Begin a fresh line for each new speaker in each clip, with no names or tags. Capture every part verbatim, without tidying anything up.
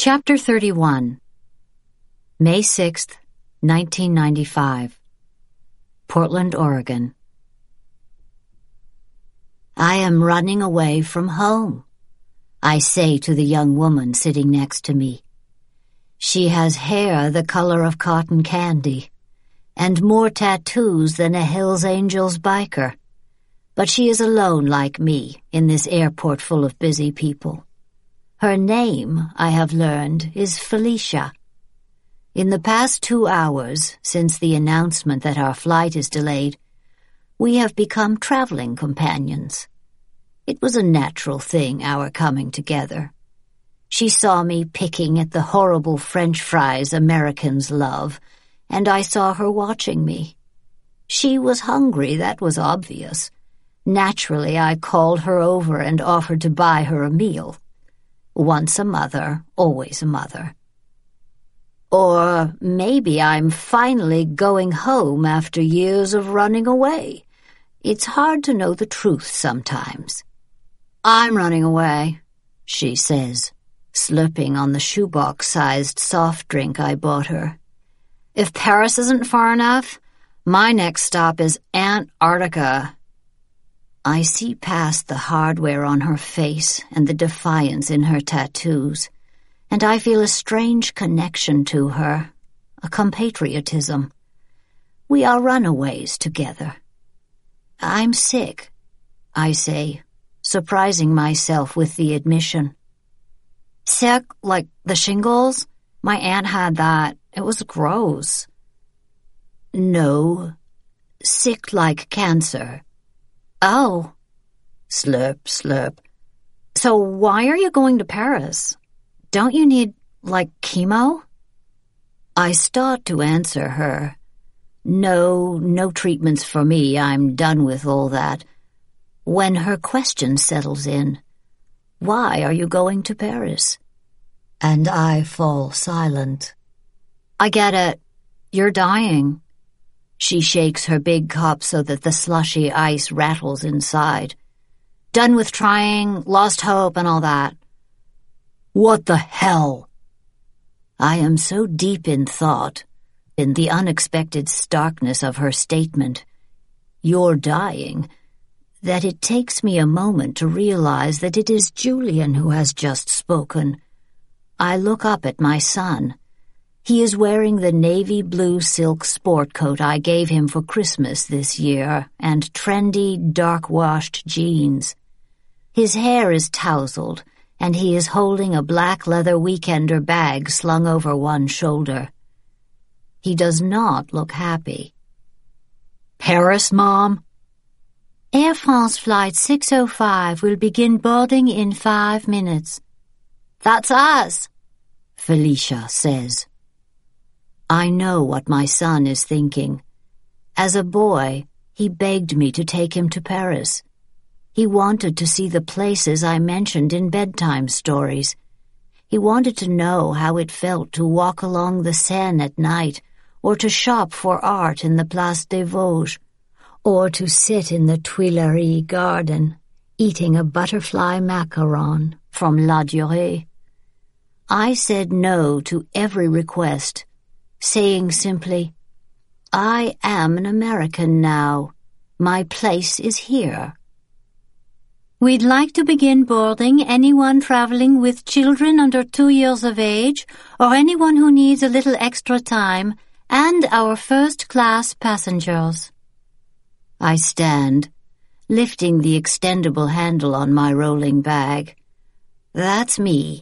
Chapter thirty-one. May sixth, nineteen ninety-five. Portland, Oregon. I am running away from home, I say to the young woman sitting next to me. She has hair the color of cotton candy, and more tattoos than a Hells Angels biker. But she is alone like me in this airport full of busy people. Her name, I have learned, is Felicia. In the past two hours, since the announcement that our flight is delayed, we have become traveling companions. It was a natural thing, our coming together. She saw me picking at the horrible French fries Americans love, and I saw her watching me. She was hungry, that was obvious. Naturally, I called her over and offered to buy her a meal. Once a mother, always a mother. Or maybe I'm finally going home after years of running away. It's hard to know the truth sometimes. I'm running away, she says, slurping on the shoebox-sized soft drink I bought her. If Paris isn't far enough, my next stop is Antarctica. I see past the hardware on her face and the defiance in her tattoos, and I feel a strange connection to her, a compatriotism. We are runaways together. I'm sick, I say, surprising myself with the admission. Sick like the shingles? My aunt had that. It was gross. No, sick like cancer. Oh. Slurp, slurp. So why are you going to Paris? Don't you need, like, chemo? I start to answer her. No, no treatments for me. I'm done with all that. When her question settles in, why are you going to Paris? And I fall silent. I get it. You're dying. She shakes her big cup so that the slushy ice rattles inside. Done with trying, lost hope, and all that. What the hell? I am so deep in thought, in the unexpected starkness of her statement, you're dying, that it takes me a moment to realize that it is Julian who has just spoken. I look up at my son. He is wearing the navy blue silk sport coat I gave him for Christmas this year and trendy, dark-washed jeans. His hair is tousled, and he is holding a black leather weekender bag slung over one shoulder. He does not look happy. Paris, Mom? Air France Flight six oh five will begin boarding in five minutes. That's us, Felicia says. I know what my son is thinking. As a boy, he begged me to take him to Paris. He wanted to see the places I mentioned in bedtime stories. He wanted to know how it felt to walk along the Seine at night, or to shop for art in the Place des Vosges, or to sit in the Tuileries garden, eating a butterfly macaron from La Durée. I said no to every request, saying simply, I am an American now. My place is here. We'd like to begin boarding anyone traveling with children under two years of age or anyone who needs a little extra time, and our first-class passengers. I stand, lifting the extendable handle on my rolling bag. That's me.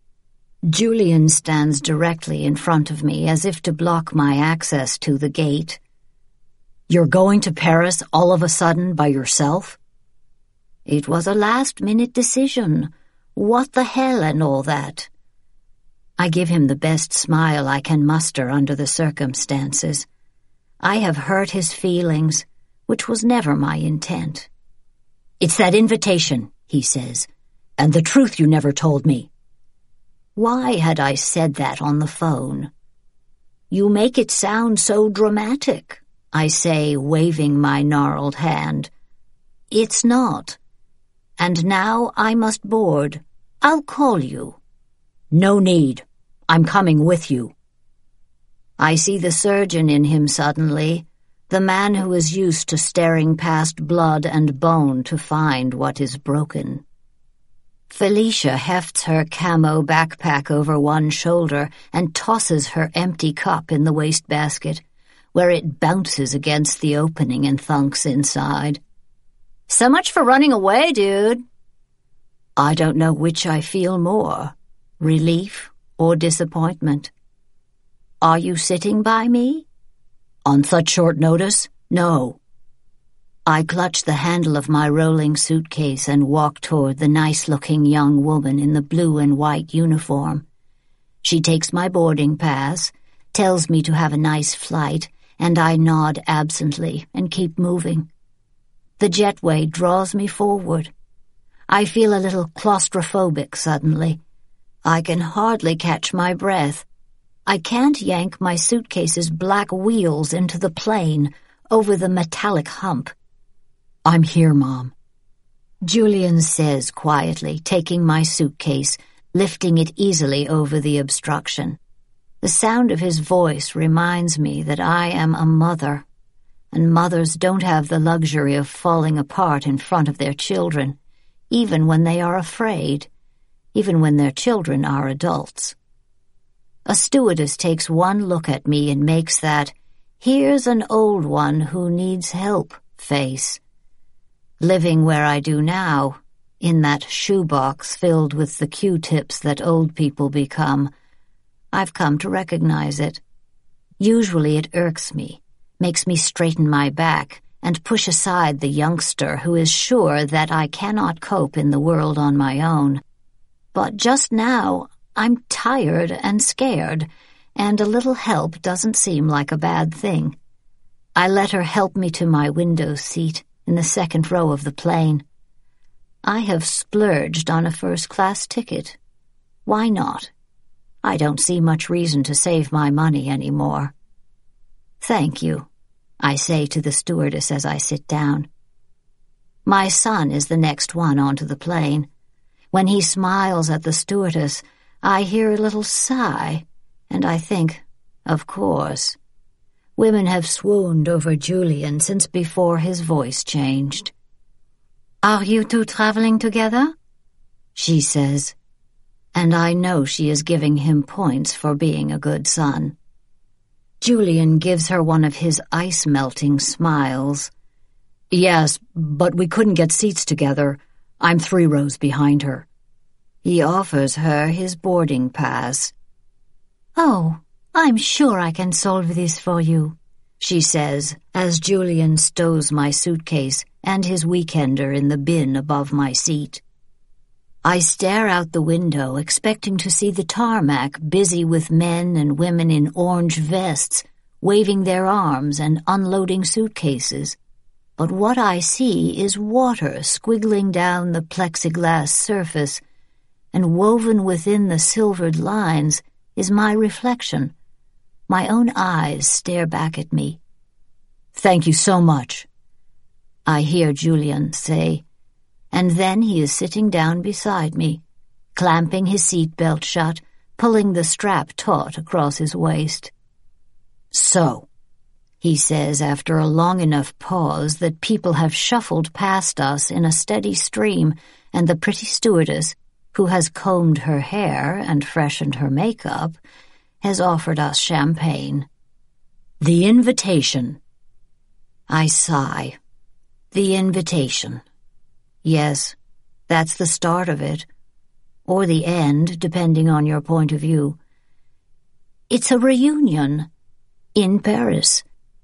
Julian stands directly in front of me as if to block my access to the gate. You're going to Paris all of a sudden by yourself? It was a last-minute decision. What the hell and all that? I give him the best smile I can muster under the circumstances. I have hurt his feelings, which was never my intent. It's that invitation, he says, and the truth you never told me. Why had I said that on the phone? You make it sound so dramatic, I say, waving my gnarled hand. It's not. And now I must board. I'll call you. No need, I'm coming with you. I see the surgeon in him suddenly, the man who is used to staring past blood and bone to find what is broken. Felicia hefts her camo backpack over one shoulder and tosses her empty cup in the wastebasket, where it bounces against the opening and thunks inside. So much for running away, dude. I don't know which I feel more, relief or disappointment. Are you sitting by me? On such short notice? No. I clutch the handle of my rolling suitcase and walk toward the nice-looking young woman in the blue and white uniform. She takes my boarding pass, tells me to have a nice flight, and I nod absently and keep moving. The jetway draws me forward. I feel a little claustrophobic suddenly. I can hardly catch my breath. I can't yank my suitcase's black wheels into the plane over the metallic hump. I'm here, Mom, Julian says quietly, taking my suitcase, lifting it easily over the obstruction. The sound of his voice reminds me that I am a mother, and mothers don't have the luxury of falling apart in front of their children, even when they are afraid, even when their children are adults. A stewardess takes one look at me and makes that, "Here's an old one who needs help" face. Living where I do now, in that shoebox filled with the Q-tips that old people become, I've come to recognize it. Usually it irks me, makes me straighten my back, and push aside the youngster who is sure that I cannot cope in the world on my own. But just now, I'm tired and scared, and a little help doesn't seem like a bad thing. I let her help me to my window seat in the second row of the plane. I have splurged on a first-class ticket. Why not? I don't see much reason to save my money anymore. Thank you, I say to the stewardess as I sit down. My son is the next one onto the plane. When he smiles at the stewardess, I hear a little sigh, and I think, of course. Women have swooned over Julian since before his voice changed. Are you two traveling together? She says, and I know she is giving him points for being a good son. Julian gives her one of his ice-melting smiles. Yes, but we couldn't get seats together. I'm three rows behind her. He offers her his boarding pass. Oh, I'm sure I can solve this for you, she says, as Julian stows my suitcase and his weekender in the bin above my seat. I stare out the window, expecting to see the tarmac busy with men and women in orange vests, waving their arms and unloading suitcases. But what I see is water squiggling down the plexiglass surface, and woven within the silvered lines is my reflection. My own eyes stare back at me. Thank you so much, I hear Julian say, and then he is sitting down beside me, clamping his seatbelt shut, pulling the strap taut across his waist. So, he says after a long enough pause that people have shuffled past us in a steady stream, and the pretty stewardess, who has combed her hair and freshened her makeup, has offered us champagne. The invitation. I sigh. The invitation. Yes, that's the start of it, or the end, depending on your point of view. It's a reunion in Paris.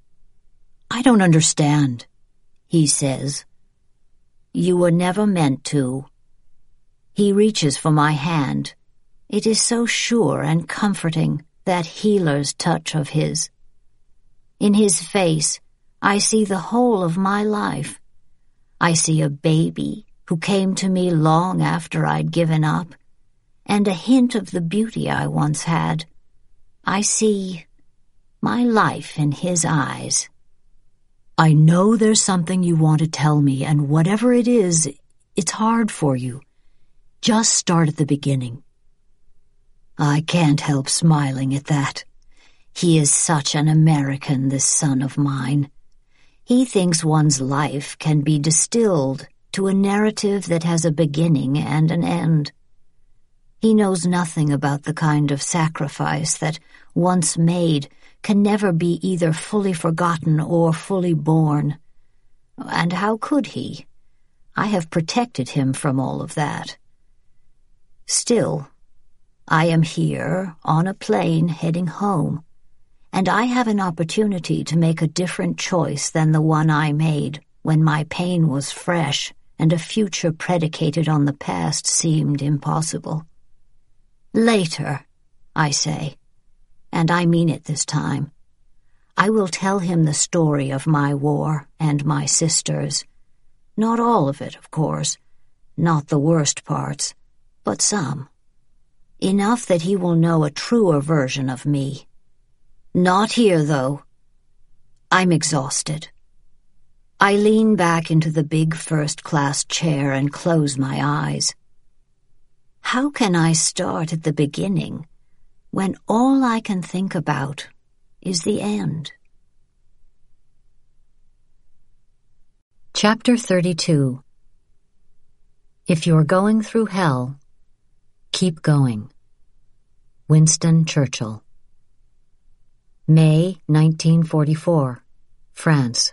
I don't understand, he says. You were never meant to. He reaches for my hand. It is so sure and comforting, that healer's touch of his. In his face, I see the whole of my life. I see a baby who came to me long after I'd given up, and a hint of the beauty I once had. I see my life in his eyes. I know there's something you want to tell me, and whatever it is, it's hard for you. Just start at the beginning. I can't help smiling at that. He is such an American, this son of mine. He thinks one's life can be distilled to a narrative that has a beginning and an end. He knows nothing about the kind of sacrifice that, once made, can never be either fully forgotten or fully borne. And how could he? I have protected him from all of that. Still, I am here, on a plane heading home, and I have an opportunity to make a different choice than the one I made when my pain was fresh and a future predicated on the past seemed impossible. Later, I say, and I mean it this time, I will tell him the story of my war and my sisters. Not all of it, of course, not the worst parts, but some. Enough that he will know a truer version of me. Not here, though. I'm exhausted. I lean back into the big first-class chair and close my eyes. How can I start at the beginning when all I can think about is the end? Chapter thirty-two. If you're going through hell, keep going. Winston Churchill. May nineteen forty-four, France.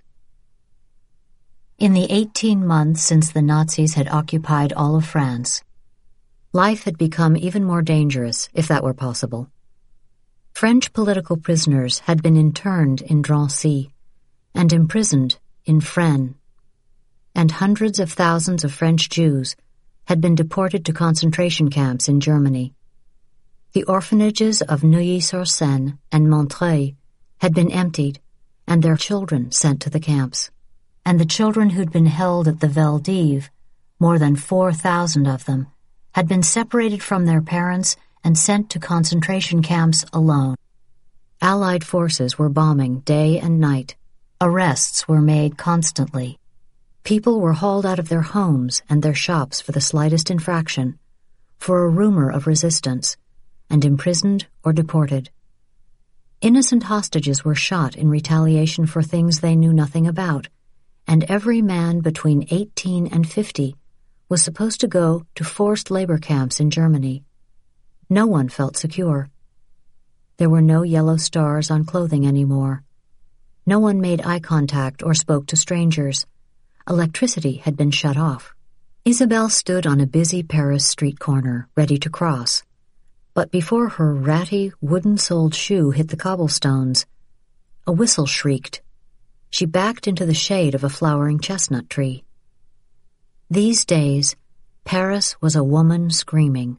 In the eighteen months since the Nazis had occupied all of France, life had become even more dangerous, if that were possible. French political prisoners had been interned in Drancy and imprisoned in Fresnes, and hundreds of thousands of French Jews had been deported to concentration camps in Germany. The orphanages of Neuilly-sur-Seine and Montreuil had been emptied and their children sent to the camps. And the children who'd been held at the Veldiv, more than four thousand of them, had been separated from their parents and sent to concentration camps alone. Allied forces were bombing day and night. Arrests were made constantly. People were hauled out of their homes and their shops for the slightest infraction, for a rumor of resistance, and imprisoned or deported. Innocent hostages were shot in retaliation for things they knew nothing about, and every man between eighteen and fifty was supposed to go to forced labor camps in Germany. No one felt secure. There were no yellow stars on clothing anymore. No one made eye contact or spoke to strangers. Electricity had been shut off. Isabelle stood on a busy Paris street corner, ready to cross. But before her ratty, wooden-soled shoe hit the cobblestones, a whistle shrieked. She backed into the shade of a flowering chestnut tree. These days, Paris was a woman screaming.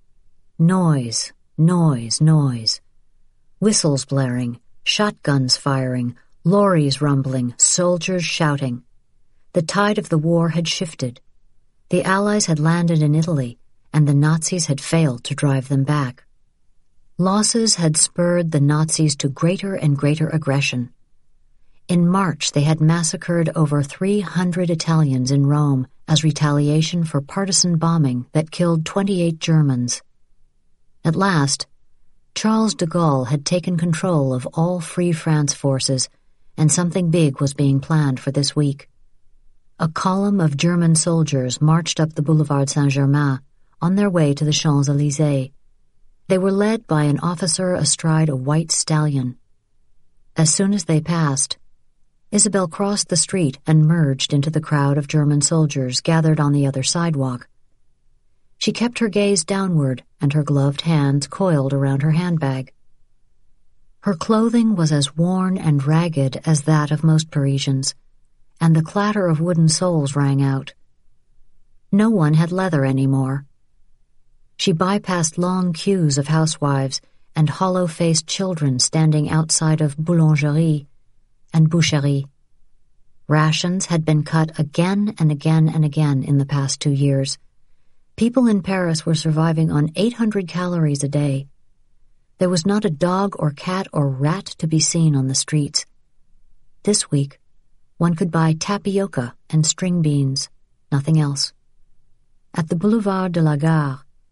Noise, noise, noise. Whistles blaring, shotguns firing, lorries rumbling, soldiers shouting. The tide of the war had shifted. The Allies had landed in Italy, and the Nazis had failed to drive them back. Losses had spurred the Nazis to greater and greater aggression. In March, they had massacred over three hundred Italians in Rome as retaliation for partisan bombing that killed twenty-eight Germans. At last, Charles de Gaulle had taken control of all Free France forces, and something big was being planned for this week. A column of German soldiers marched up the Boulevard Saint-Germain on their way to the Champs-Élysées. They were led by an officer astride a white stallion. As soon as they passed, Isabelle crossed the street and merged into the crowd of German soldiers gathered on the other sidewalk. She kept her gaze downward and her gloved hands coiled around her handbag. Her clothing was as worn and ragged as that of most Parisians, and the clatter of wooden soles rang out. No one had leather anymore. She bypassed long queues of housewives and hollow-faced children standing outside of boulangerie and boucherie. Rations had been cut again and again and again in the past two years. People in Paris were surviving on eight hundred calories a day. There was not a dog or cat or rat to be seen on the streets. This week, one could buy tapioca and string beans, nothing else. At the Boulevard de la Gare,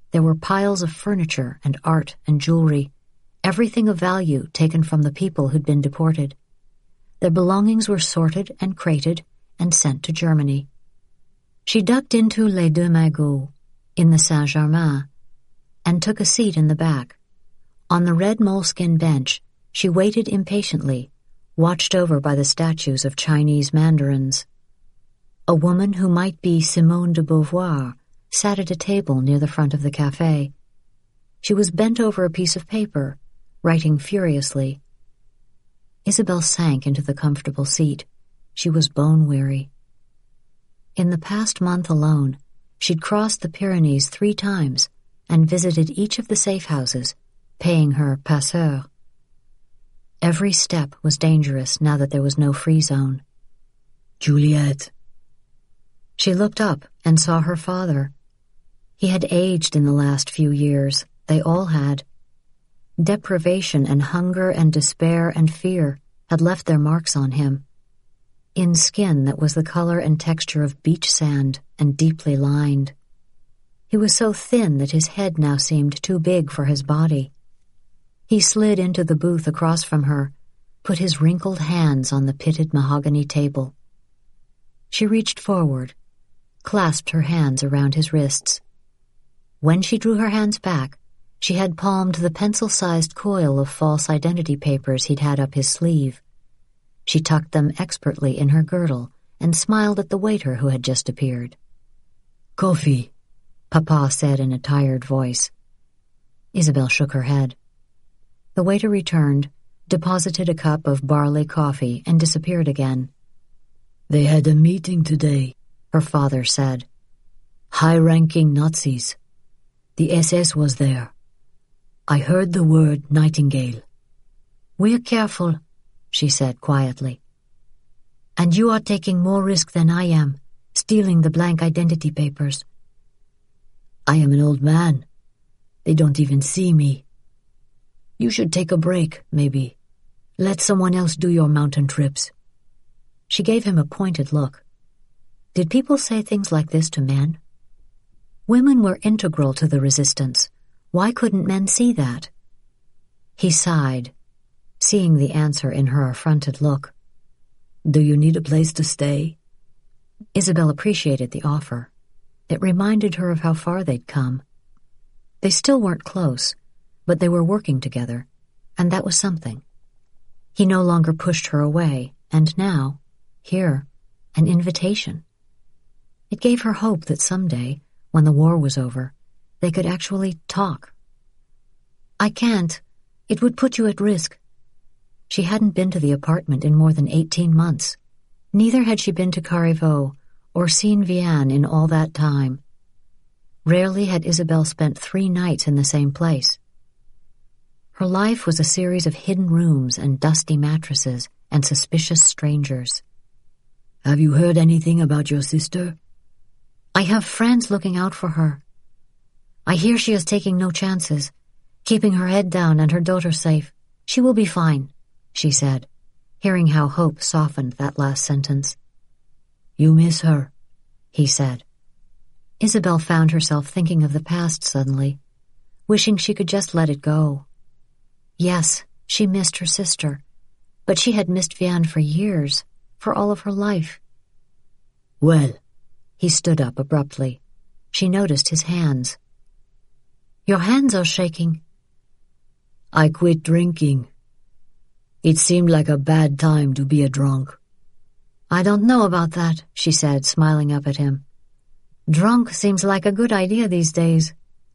There were piles of furniture and art and jewelry, everything of value taken from the people who'd been deported. Their belongings were sorted and crated and sent to Germany. She ducked into Les Deux Magots, in the Saint-Germain, and took a seat in the back. On the red moleskin bench, she waited impatiently, watched over by the statues of Chinese mandarins. A woman who might be Simone de Beauvoir sat at a table near the front of the café. She was bent over a piece of paper, writing furiously. Isabel sank into the comfortable seat. She was bone-weary. In the past month alone, she'd crossed the Pyrenees three times and visited each of the safe houses, paying her passeur. Every step was dangerous now that there was no free zone.
Juliette.
She looked up and saw her father. He had aged in the last few years. They all had. Deprivation and hunger and despair and fear had left their marks on him, in skin that was the color and texture of beach sand and deeply lined. He was so thin that his head now seemed too big for his body. He slid into the booth across from her, put his wrinkled hands on the pitted mahogany table. She reached forward, clasped her hands around his wrists. When she drew her hands back, she had palmed the pencil-sized coil of false identity papers he'd had up his sleeve. She tucked them expertly in her girdle and smiled at the waiter who had just appeared.
"Coffee,"
Papa said in a tired voice. Isabel shook her head. The waiter returned, deposited a cup of barley coffee, and disappeared again.
"They had a meeting today,"
her father said.
"High-ranking Nazis. The S S was there. I heard the word Nightingale."
"We're careful," she said quietly. "And you are taking more risk than I am, stealing the blank identity papers."
"I am an old man. They don't even see me. You should take a break, maybe. Let someone else do your mountain trips."
She gave him a pointed look. Did people say things like this to men? Women were integral to the resistance. Why couldn't men see that? He sighed, seeing the answer in her affronted look.
"Do you need a place to stay?"
Isabel appreciated the offer. It reminded her of how far they'd come. They still weren't close, but they were working together, and that was something. He no longer pushed her away, and now, here, an invitation. It gave her hope that someday, when the war was over, they could actually talk. "I can't. It would put you at risk." She hadn't been to the apartment in more than eighteen months. Neither had she been to Carrivaux or seen Vianne in all that time. Rarely had Isabel spent three nights in the same place. Her life was a series of hidden rooms and dusty mattresses and suspicious strangers.
"Have you heard anything about your sister?"
"I have friends looking out for her. I hear she is taking no chances, keeping her head down and her daughter safe. She will be fine," she said, hearing how hope softened that last sentence.
"You miss her,"
he said. Isabel found herself thinking of the past suddenly, wishing she could just let it go. Yes, she missed her sister, but she had missed Vianne for years, for all of her life.
"Well,"
he stood up abruptly. She noticed his hands. "Your hands are shaking."
"I quit drinking. It seemed like a bad time to be a drunk."
"I don't know about that," she said, smiling up at him. "Drunk seems like a good idea these days."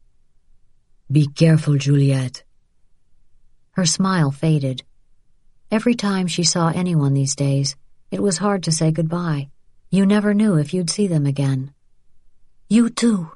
"Be careful, Juliette."
Her smile faded. Every time she saw anyone these days, it was hard to say goodbye. You never knew if you'd see them again. "You too."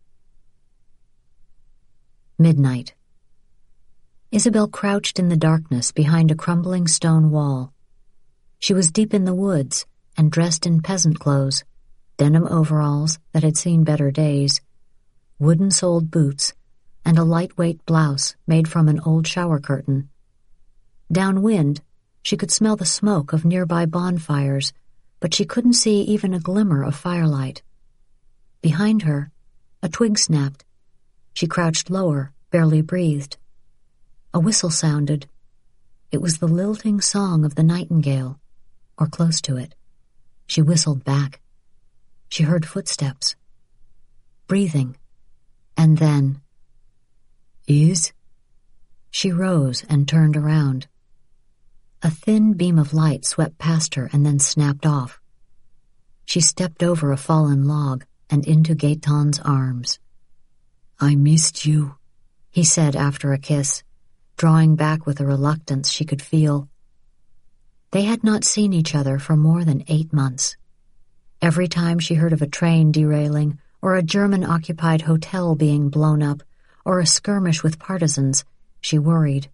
Midnight. Isabel crouched in the darkness behind a crumbling stone wall. She was deep in the woods and dressed in peasant clothes, denim overalls that had seen better days, wooden-soled boots, and a lightweight blouse made from an old shower curtain. Downwind, she could smell the smoke of nearby bonfires, but she couldn't see even a glimmer of firelight. Behind her, a twig snapped.
She crouched lower, barely breathed. A whistle sounded. It was the lilting song of the nightingale, or close to it. She whistled back. She heard footsteps. Breathing. And then... Is? She rose and turned around. A thin beam of light swept past her and then snapped off. She stepped over a fallen log and into Gaetan's arms. "I missed you," he said after a kiss, drawing back with a reluctance she could feel. They had not seen each other for more than eight months. Every time she heard of a train derailing, or a German-occupied hotel being blown up, or a skirmish with partisans, she worried.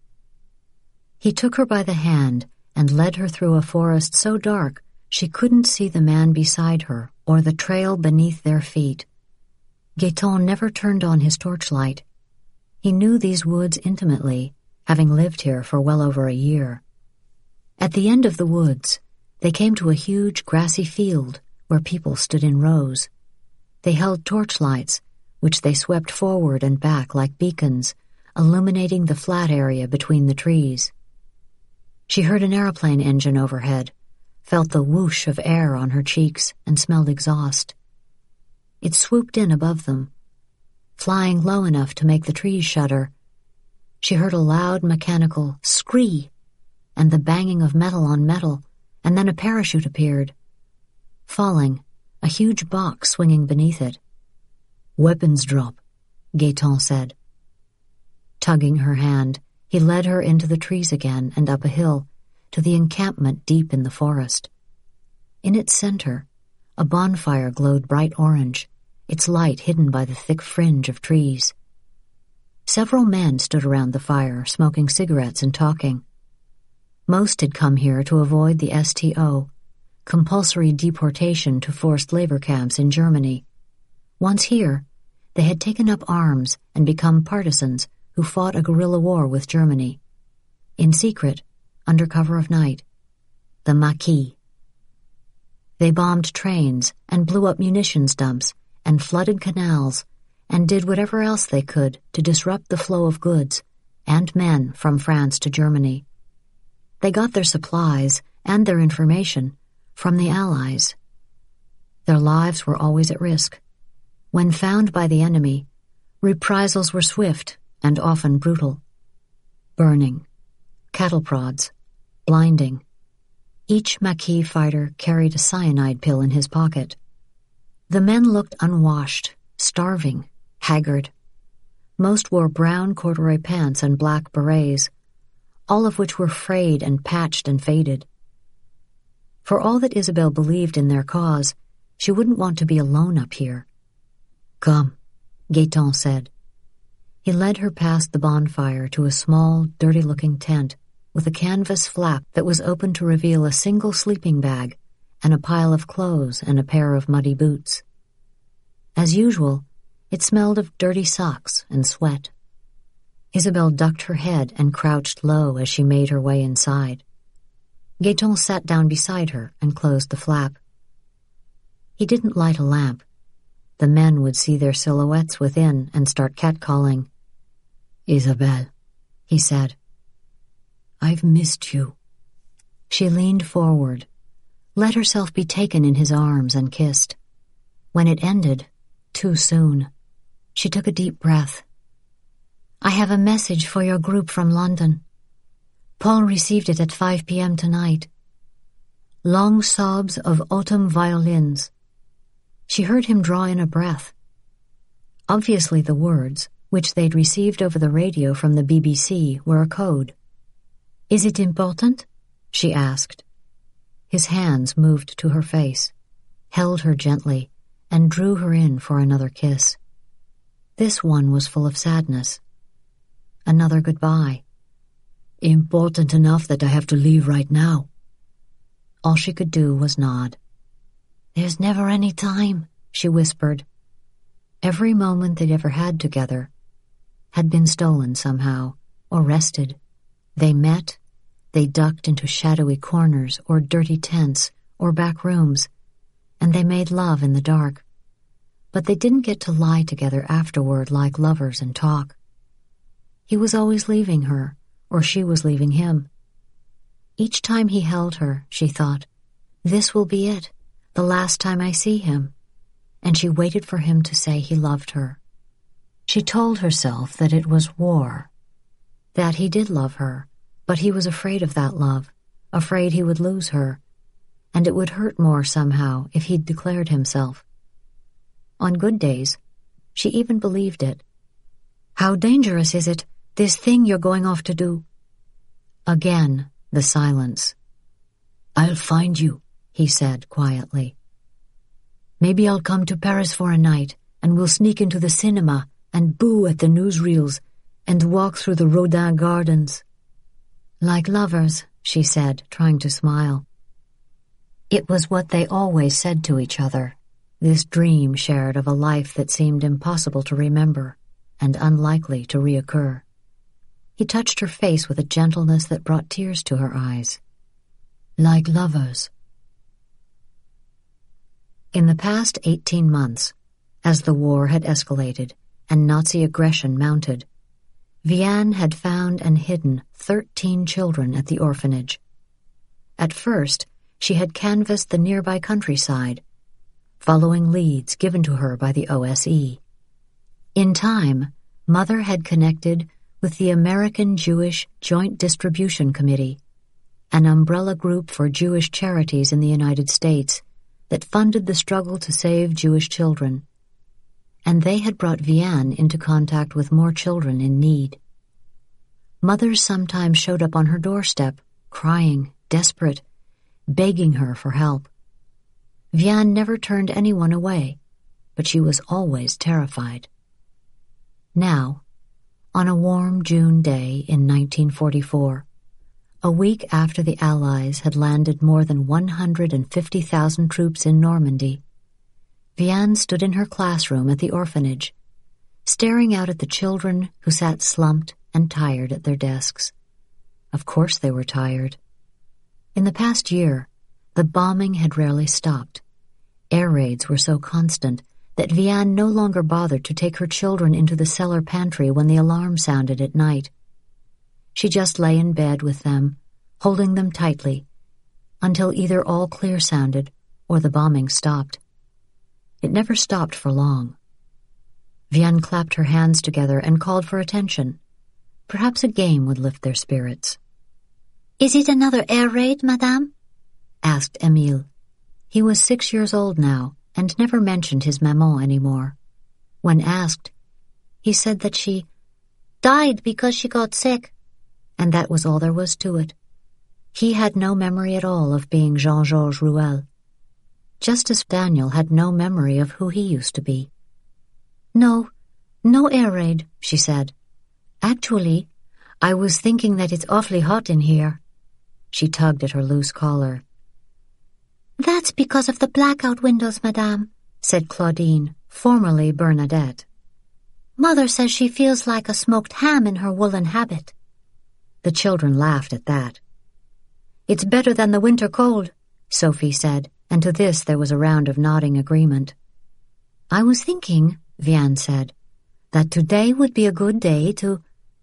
He took her by the hand and led her through a forest so dark she couldn't see the man beside her or the trail beneath their feet. Gaetan never turned on his torchlight. He knew these woods intimately, having lived here for well over a year. At the end of the woods, they came to a huge grassy field where people stood in rows. They held torchlights, which they swept forward and back like beacons, illuminating the flat area between the trees. She heard an airplane engine overhead, felt the whoosh of air on her cheeks, and smelled exhaust. It swooped in above them, flying low enough to make the trees shudder. She heard a loud mechanical scree, and the banging of metal on metal, and then a parachute appeared. Falling, a huge box swinging beneath it. "Weapons drop," Gaetan said. Tugging her hand, he led her into the trees again and up a hill, to the encampment deep in the forest. In its center, a bonfire glowed bright orange, its light hidden by the thick fringe of trees. Several men stood around the fire, smoking cigarettes and talking. Most had come here to avoid the S T O, compulsory deportation to forced labor camps in Germany. Once here, they had taken up arms and become partisans who fought a guerrilla war with Germany. In secret, under cover of night, the Maquis. They bombed trains and blew up munitions dumps and flooded canals and did whatever else they could to disrupt the flow of goods and men from France to Germany. They got their supplies and their information from the Allies. Their lives were always at risk. When found by the enemy, reprisals were swift and often brutal. Burning, cattle prods, blinding. Each Maquis fighter carried a cyanide pill in his pocket. The men looked unwashed, starving, haggard. Most wore brown corduroy pants and black berets, all of which were frayed and patched and faded. For all that Isabel believed in their cause, she wouldn't want to be alone up here. "Come," Gaetan said. He led her past the bonfire to a small, dirty-looking tent with a canvas flap that was open to reveal a single sleeping bag and a pile of clothes and a pair of muddy boots. As usual, it smelled of dirty socks and sweat. Isabel ducked her head and crouched low as she made her way inside. Gaetan sat down beside her and closed the flap. He didn't light a lamp. The men would see their silhouettes within and start catcalling. "Isabel," he said. "I've missed you." She leaned forward, let herself be taken in his arms and kissed. When it ended, too soon, she took a deep breath. "I have a message for your group from London. Paul received it at five p.m. tonight. Long sobs of autumn violins." She heard him draw in a breath. Obviously the words, which they'd received over the radio from the B B C, were a code. "Is it important?" she asked. His hands moved to her face, held her gently, and drew her in for another kiss. This one was full of sadness. Another goodbye. "Important enough that I have to leave right now." All she could do was nod. "There's never any time," she whispered. Every moment they'd ever had together had been stolen somehow, or wrested. They met, they ducked into shadowy corners or dirty tents or back rooms, and they made love in the dark. but they didn't get to lie together afterward like lovers and talk. He was always leaving her, or she was leaving him. Each time he held her, she thought, this will be it, the last time I see him, and she waited for him to say he loved her. She told herself that it was war, that he did love her, but he was afraid of that love, afraid he would lose her, and it would hurt more somehow if he'd declared himself. On good days, she even believed it. How dangerous is it, this thing you're going off to do? Again, the silence. I'll find you, he said quietly. Maybe I'll come to Paris for a night, and we'll sneak into the cinema and boo at the newsreels and walk through the Rodin gardens. Like lovers, she said, trying to smile. It was what they always said to each other, this dream shared of a life that seemed impossible to remember and unlikely to reoccur. He touched her face with a gentleness that brought tears to her eyes. Like lovers. In the past eighteen months, as the war had escalated and Nazi aggression mounted, Vianne had found and hidden thirteen children at the orphanage. At first, she had canvassed the nearby countryside, following leads given to her by the O S E. In time, Mother had connected with the American Jewish Joint Distribution Committee, an umbrella group for Jewish charities in the United States that funded the struggle to save Jewish children, and they had brought Vianne into contact with more children in need. Mothers sometimes showed up on her doorstep, crying, desperate, begging her for help. Vianne never turned anyone away, but she was always terrified. Now, on a warm June day in nineteen forty-four, a week after the Allies had landed more than one hundred fifty thousand troops in Normandy, Vianne stood in her classroom at the orphanage, staring out at the children who sat slumped and tired at their desks. Of course they were tired. In the past year, the bombing had rarely stopped. Air raids were so constant that Vianne no longer bothered to take her children into the cellar pantry when the alarm sounded at night. She just lay in bed with them, holding them tightly, until either all clear sounded or the bombing stopped. It never stopped for long. Vianne clapped her hands together and called for attention. Perhaps a game would lift their spirits. "Is it another air raid, madame?" asked Émile. He was six years old now and never mentioned his maman anymore. When asked, he said that she died because she got sick, and that was all there was to it. He had no memory at all of being Jean-Georges Rouelle, just as Daniel had no memory of who he used to be. "No, no air raid," she said. "Actually, I was thinking that it's awfully hot in here." She tugged at her loose collar. "That's because of the blackout windows, madame," said Claudine, formerly Bernadette. "Mother says she feels like a smoked ham in her woolen habit." The children laughed at that. "It's better than the winter cold," Sophie said, and to this there was a round of nodding agreement. "I was thinking," Vianne said, "that today would be a good day to—"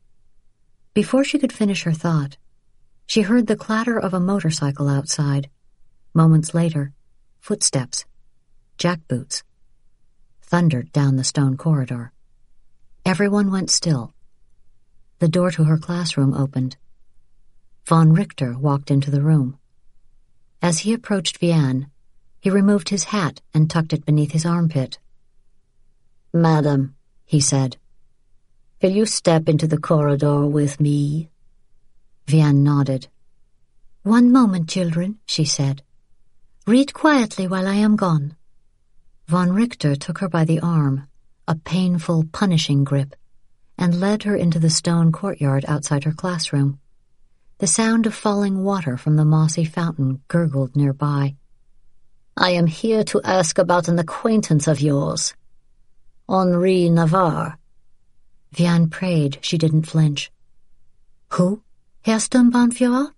Before she could finish her thought, she heard the clatter of a motorcycle outside. Moments later, footsteps, jackboots, thundered down the stone corridor. Everyone went still. The door to her classroom opened. Von Richter walked into the room. As he approached Vianne, he removed his hat and tucked it beneath his armpit. "Madam," he said, "will you step into the corridor with me?" Vianne nodded. "One moment, children," she said. "Read quietly while I am gone." Von Richter took her by the arm, a painful, punishing grip, and led her into the stone courtyard outside her classroom. The sound of falling water from the mossy fountain gurgled nearby. "I am here to ask about an acquaintance of yours, Henri Navarre." Vianne prayed she didn't flinch. "Who, Herr Sturmbannführer?"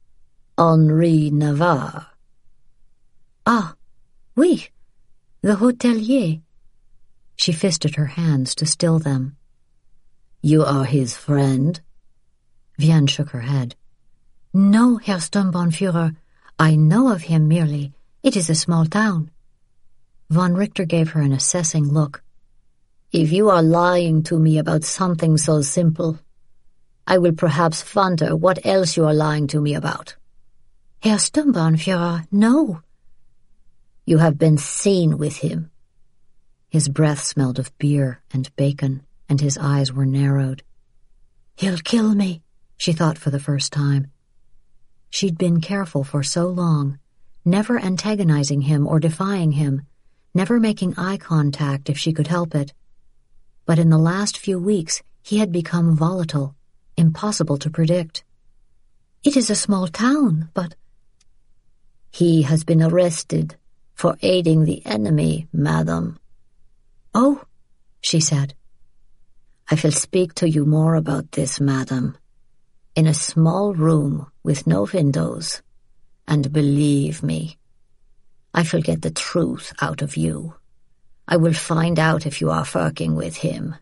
"Henri Navarre." "Ah, oui, the hotelier. She fisted her hands to still them.
You are his friend?
Vianne shook her head. No, Herr Sturmbannführer. I know of him merely. It is a small town. Von Richter gave her an assessing look.
If you are lying to me about something so simple, I will perhaps wonder what else you are lying to me about.
Herr Sturmbannführer, no.
You have been seen with him.
His breath smelled of beer and bacon, and his eyes were narrowed. He'll kill me, she thought for the first time. She'd been careful for so long, never antagonizing him or defying him, never making eye contact if she could help it. But in the last few weeks, he had become volatile, impossible to predict. It is a small town, but...
He has been arrested for aiding the enemy, madam.
Oh, she said.
I will speak to you more about this, madam, in a small room with no windows, and believe me, I will get the truth out of you. I will find out if you are working with him.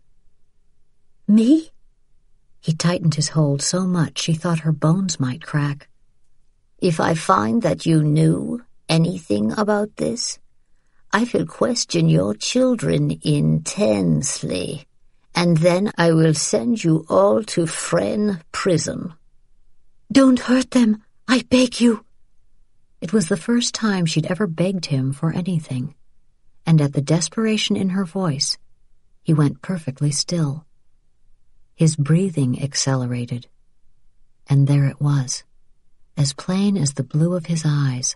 Me? He tightened his hold so much she thought her bones might crack.
If I find that you knew anything about this, I will question your children intensely, and then I will send you all to Fresnes prison.
Don't hurt them, I beg you. It was the first time she'd ever begged him for anything, and at the desperation in her voice, he went perfectly still. His breathing accelerated, and there it was, as plain as the blue of his eyes.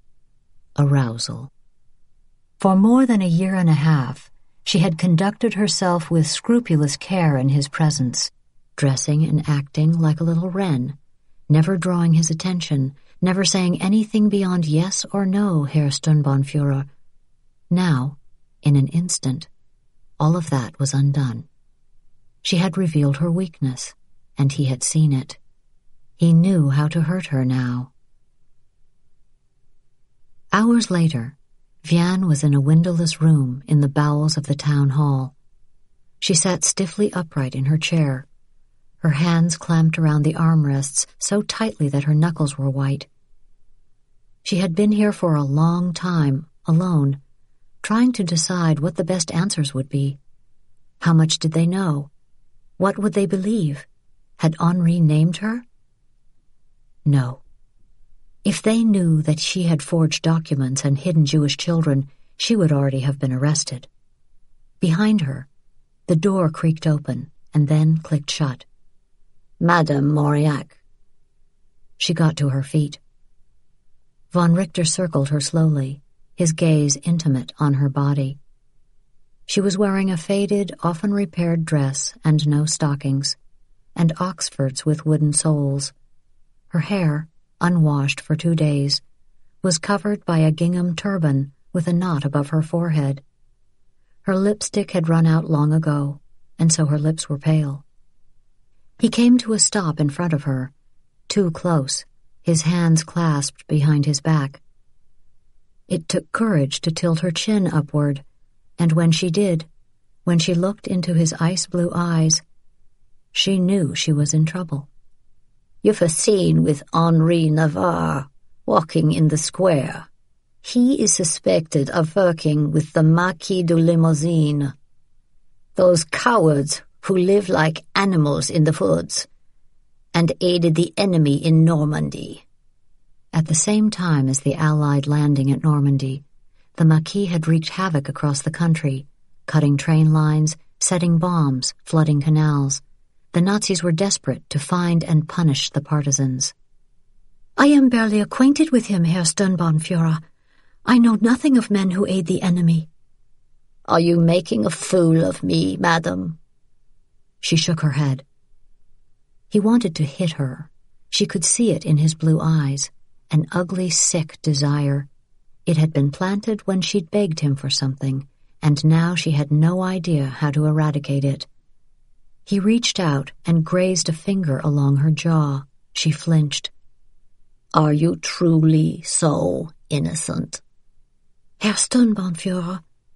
Arousal. For more than a year and a half, she had conducted herself with scrupulous care in his presence, dressing and acting like a little wren, never drawing his attention, never saying anything beyond yes or no, Herr Sturmbannführer. Now, in an instant, all of that was undone. She had revealed her weakness, and he had seen it. He knew how to hurt her now. Hours later, Vianne was in a windowless room in the bowels of the town hall. She sat stiffly upright in her chair, her hands clamped around the armrests so tightly that her knuckles were white. She had been here for a long time, alone, trying to decide what the best answers would be. How much did they know? What would they believe? Had Henri named her? No. If they knew that she had forged documents and hidden Jewish children, she would already have been arrested. Behind her, the door creaked open and then clicked shut.
Madame Mauriac.
She got to her feet. Von Richter circled her slowly, his gaze intimate on her body. She was wearing a faded, often repaired dress and no stockings, and Oxfords with wooden soles. Her hair, unwashed for two days, was covered by a gingham turban with a knot above her forehead. Her lipstick had run out long ago, and so her lips were pale. He came to a stop in front of her, too close, his hands clasped behind his back. It took courage to tilt her chin upward, and when she did, when she looked into his ice-blue eyes, she knew she was in trouble.
You've a scene with Henri Navarre walking in the square. He is suspected of working with the Marquis de Limousine, those cowards who live like animals in the woods, and aided the enemy in Normandy.
At the same time as the Allied landing at Normandy, the Marquis had wreaked havoc across the country, cutting train lines, setting bombs, flooding canals. The Nazis were desperate to find and punish the partisans.
I am barely acquainted with him, Herr Sturmbannführer. I know nothing of men who aid the enemy. Are you making a fool of me, madam?
She shook her head. He wanted to hit her. She could see it in his blue eyes, an ugly, sick desire. It had been planted when she'd begged him for something, and now she had no idea how to eradicate it. He reached out and grazed a finger along her jaw. She flinched.
Are you truly so innocent?
Herr Sturmbannführer,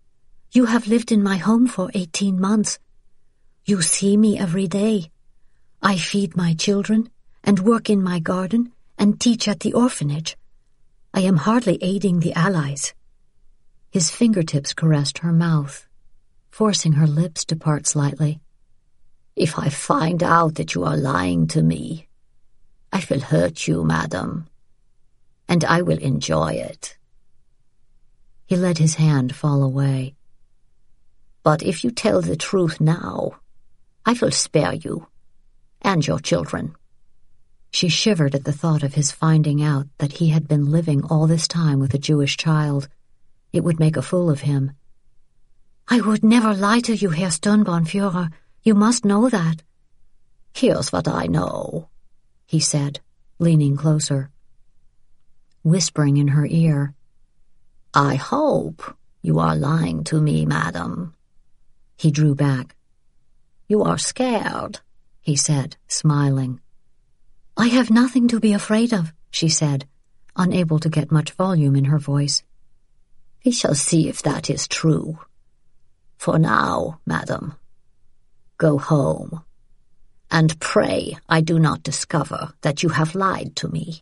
You have lived in my home for eighteen months. You see me every day. I feed my children and work in my garden and teach at the orphanage. I am hardly aiding the Allies." His fingertips caressed her mouth, forcing her lips to part slightly.
"If I find out that you are lying to me, I will hurt you, madam, and I will enjoy it."
He let his hand fall away.
"But if you tell the truth now, I will spare you and your children."
She shivered at the thought of his finding out that he had been living all this time with a Jewish child. It would make a fool of him. "I would never lie to you, Herr Sturmbannführer. You must know that."
"Here's what I know,"
he said, leaning closer. Whispering in her ear,
"I hope you are lying to me, madam."
He drew back.
"You are scared,"
he said, smiling. "I have nothing to be afraid of," she said, unable to get much volume in her voice.
"We shall see if that is true. For now, madam, go home, and pray I do not discover that you have lied to me."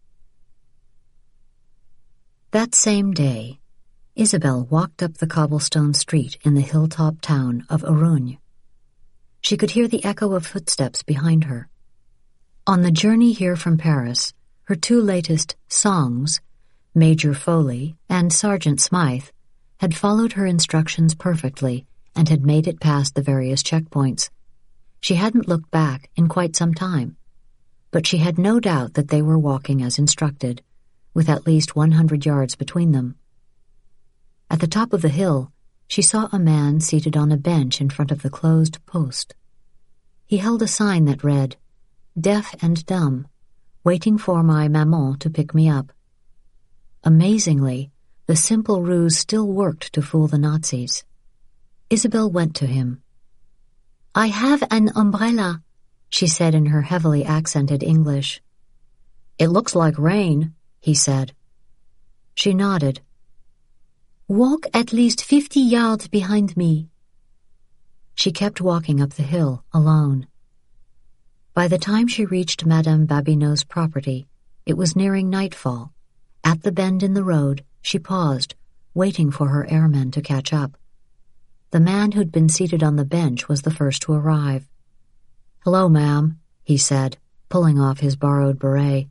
That same day, Isabel walked up the cobblestone street in the hilltop town of Orune. She could hear the echo of footsteps behind her. On the journey here from Paris, her two latest songs, Major Foley and Sergeant Smythe, had followed her instructions perfectly and had made it past the various checkpoints. She hadn't looked back in quite some time, but she had no doubt that they were walking as instructed, with at least one hundred yards between them. At the top of the hill, she saw a man seated on a bench in front of the closed post. He held a sign that read, "Deaf and dumb, waiting for my maman to pick me up." Amazingly, the simple ruse still worked to fool the Nazis. Isabel went to him. "I have an umbrella," she said in her heavily accented English. "It looks like rain," he said. She nodded. "Walk at least fifty yards behind me." She kept walking up the hill, alone. By the time she reached Madame Babineau's property, it was nearing nightfall. At the bend in the road, she paused, waiting for her airmen to catch up. The man who'd been seated on the bench was the first to arrive. "Hello, ma'am," he said, pulling off his borrowed beret.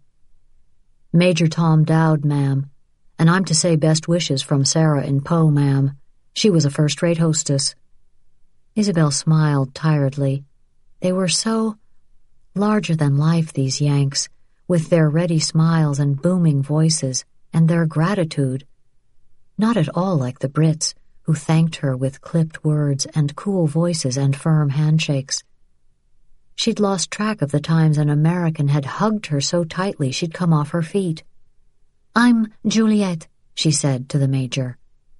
"Major Tom Dowd, ma'am, and I'm to say best wishes from Sarah in Poe, ma'am. She was a first-rate hostess." Isabel smiled tiredly. They were so larger-than-life, these Yanks, with their ready smiles and booming voices, and their gratitude. Not at all like the Brits, who thanked her with clipped words and cool voices and firm handshakes. She'd lost track of the times an American had hugged her so tightly she'd come off her feet. "I'm Juliet," she said to the Major.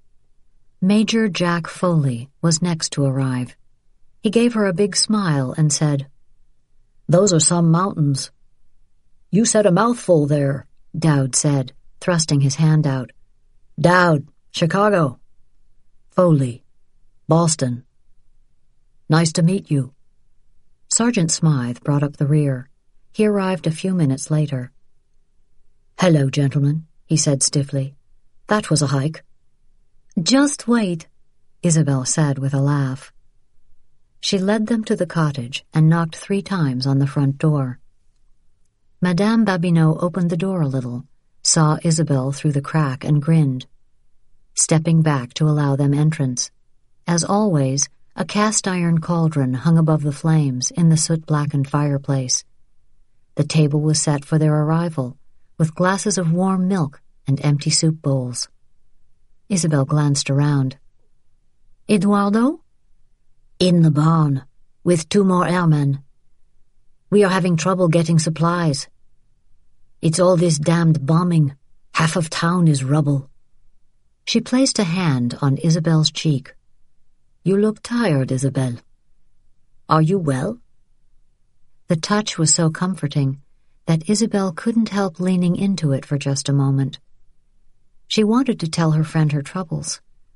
Major Jack Foley was next to arrive. He gave her a big smile and said, "Those are some mountains." "You said a mouthful there," Dowd said, thrusting his hand out. "Dowd, Chicago." "Foley, Boston." "Nice to meet you." Sergeant Smythe brought up the rear. He arrived a few minutes later. "Hello, gentlemen," he said stiffly. "That was a hike." "Just wait," Isabel said with a laugh. She led them to the cottage and knocked three times on the front door. Madame Babineau opened the door a little, saw Isabel through the crack and grinned, stepping back to allow them entrance. As always, a cast-iron cauldron hung above the flames in the soot-blackened fireplace. The table was set for their arrival, with glasses of warm milk and empty soup bowls. Isabel glanced around. "Eduardo?" "In the barn, with two more airmen. We are having trouble getting supplies. It's all this damned bombing. Half of town is rubble." She placed a hand on Isabel's cheek. "You look tired, Isabel. Are you well?" The touch was so comforting that Isabel couldn't help leaning into it for just a moment. She wanted to tell her friend her troubles,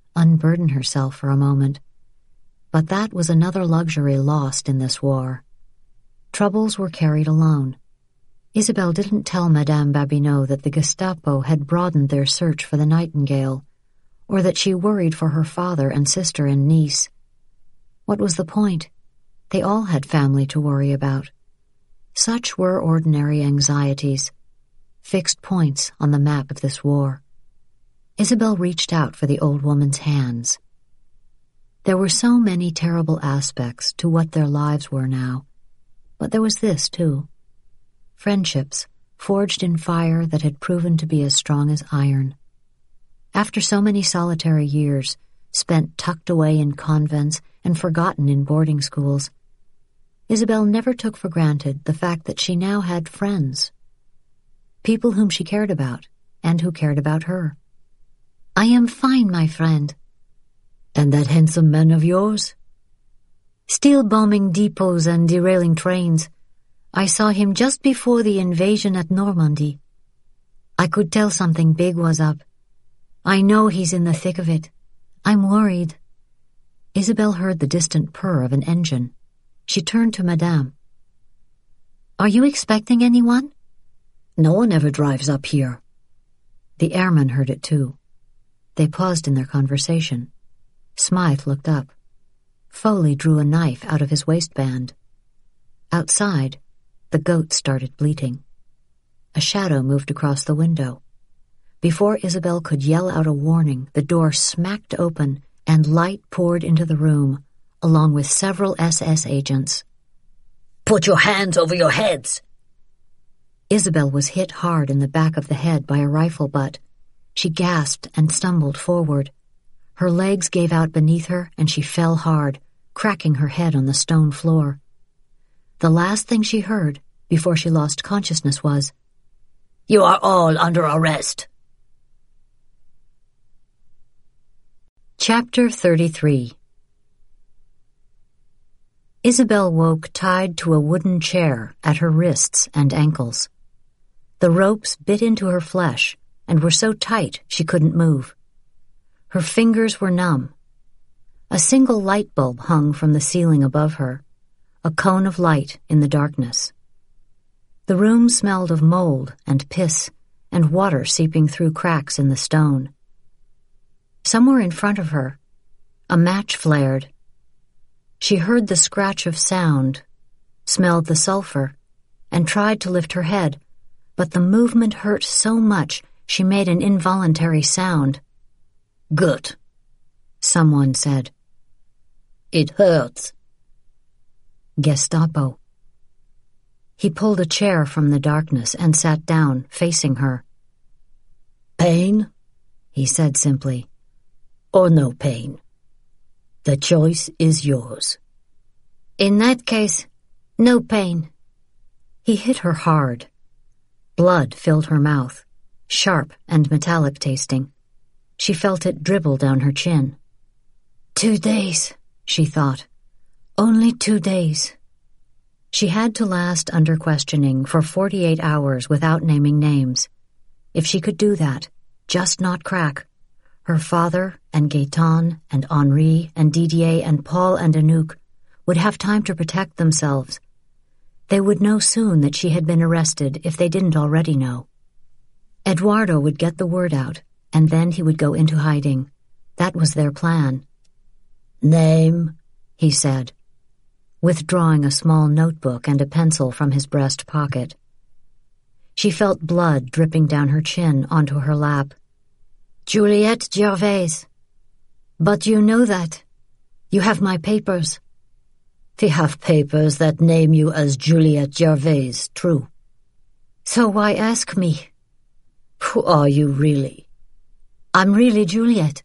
unburden herself for a moment. But that was another luxury lost in this war. Troubles were carried alone. Isabel didn't tell Madame Babineau that the Gestapo had broadened their search for the Nightingale, or that she worried for her father and sister in Nice. What was the point? They all had family to worry about. Such were ordinary anxieties, fixed points on the map of this war. Isabel reached out for the old woman's hands. There were so many terrible aspects to what their lives were now, but there was this, too. Friendships, forged in fire that had proven to be as strong as iron. After so many solitary years, spent tucked away in convents and forgotten in boarding schools, Isabel never took for granted the fact that she now had friends. People whom she cared about, and who cared about her. "I am fine, my friend." "And that handsome man of yours?" "Still bombing depots and derailing trains. I saw him just before the invasion at Normandy. I could tell something big was up. I know he's in the thick of it. I'm worried." Isabel heard the distant purr of an engine. She turned to Madame. "Are you expecting anyone?" "No one ever drives up here." The airman heard it too. They paused in their conversation. Smythe looked up. Foley drew a knife out of his waistband. Outside, the goat started bleating. A shadow moved across the window. Before Isabel could yell out a warning, the door smacked open and light poured into the room, along with several S S agents. "Put your hands over your heads!" Isabel was hit hard in the back of the head by a rifle butt. She gasped and stumbled forward. Her legs gave out beneath her and she fell hard, cracking her head on the stone floor. The last thing she heard, before she lost consciousness, was, "You are all under arrest." Chapter thirty-three. Isabel woke tied to a wooden chair at her wrists and ankles. The ropes bit into her flesh and were so tight she couldn't move. Her fingers were numb. A single light bulb hung from the ceiling above her, a cone of light in the darkness. The room smelled of mold and piss and water seeping through cracks in the stone. Somewhere in front of her, a match flared. She heard the scratch of sound, smelled the sulfur, and tried to lift her head, but the movement hurt so much she made an involuntary sound. "Good," someone said. "It hurts." Gestapo. He pulled a chair from the darkness and sat down, facing her. "Pain?" he said simply. "Or no pain? The choice is yours." "In that case, no pain." He hit her hard. Blood filled her mouth, sharp and metallic tasting. She felt it dribble down her chin. Two days, she thought. Only two days. She had to last under questioning for forty-eight hours without naming names. If she could do that, just not crack, her father and Gaëtan and Henri and Didier and Paul and Anouk would have time to protect themselves. They would know soon that she had been arrested if they didn't already know. Eduardo would get the word out, and then he would go into hiding. That was their plan. "Name," he said, withdrawing a small notebook and a pencil from his breast pocket. She felt blood dripping down her chin onto her lap. "Juliette Gervais. But you know that. You have my papers." "They have papers that name you as Juliette Gervais, true." "So why ask me?" "Who are you really?" "I'm really Juliette."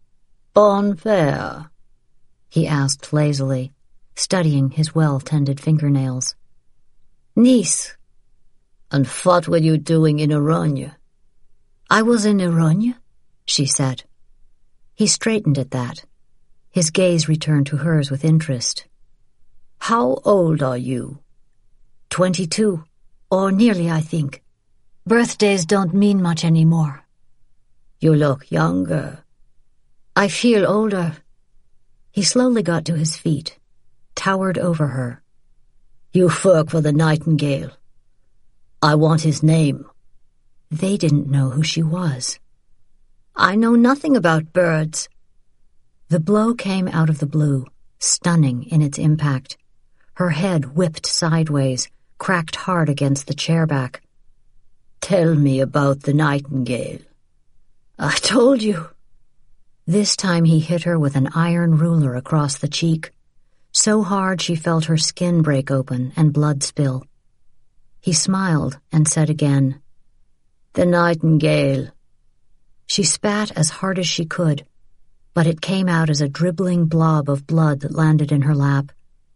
"Unfair," he asked lazily, studying his well-tended fingernails. "Nice." "And what were you doing in Irogne?" "I was in Irogne," she said. He straightened at that. His gaze returned to hers with interest. "How old are you?" Twenty-two, or nearly, I think. Birthdays don't mean much anymore." "You look younger."
I feel older.
He slowly got to his feet, towered over her.
You work for the Nightingale. I want his name.
They didn't know who she was.
I know nothing about birds.
The blow came out of the blue, stunning in its impact. Her head whipped sideways, cracked hard against the chair back.
Tell me about the Nightingale. I told you.
This time he hit her with an iron ruler across the cheek, so hard she felt her skin break open and blood spill. He smiled and said again,
The Nightingale.
She spat as hard as she could, but it came out as a dribbling blob of blood that landed in her lap.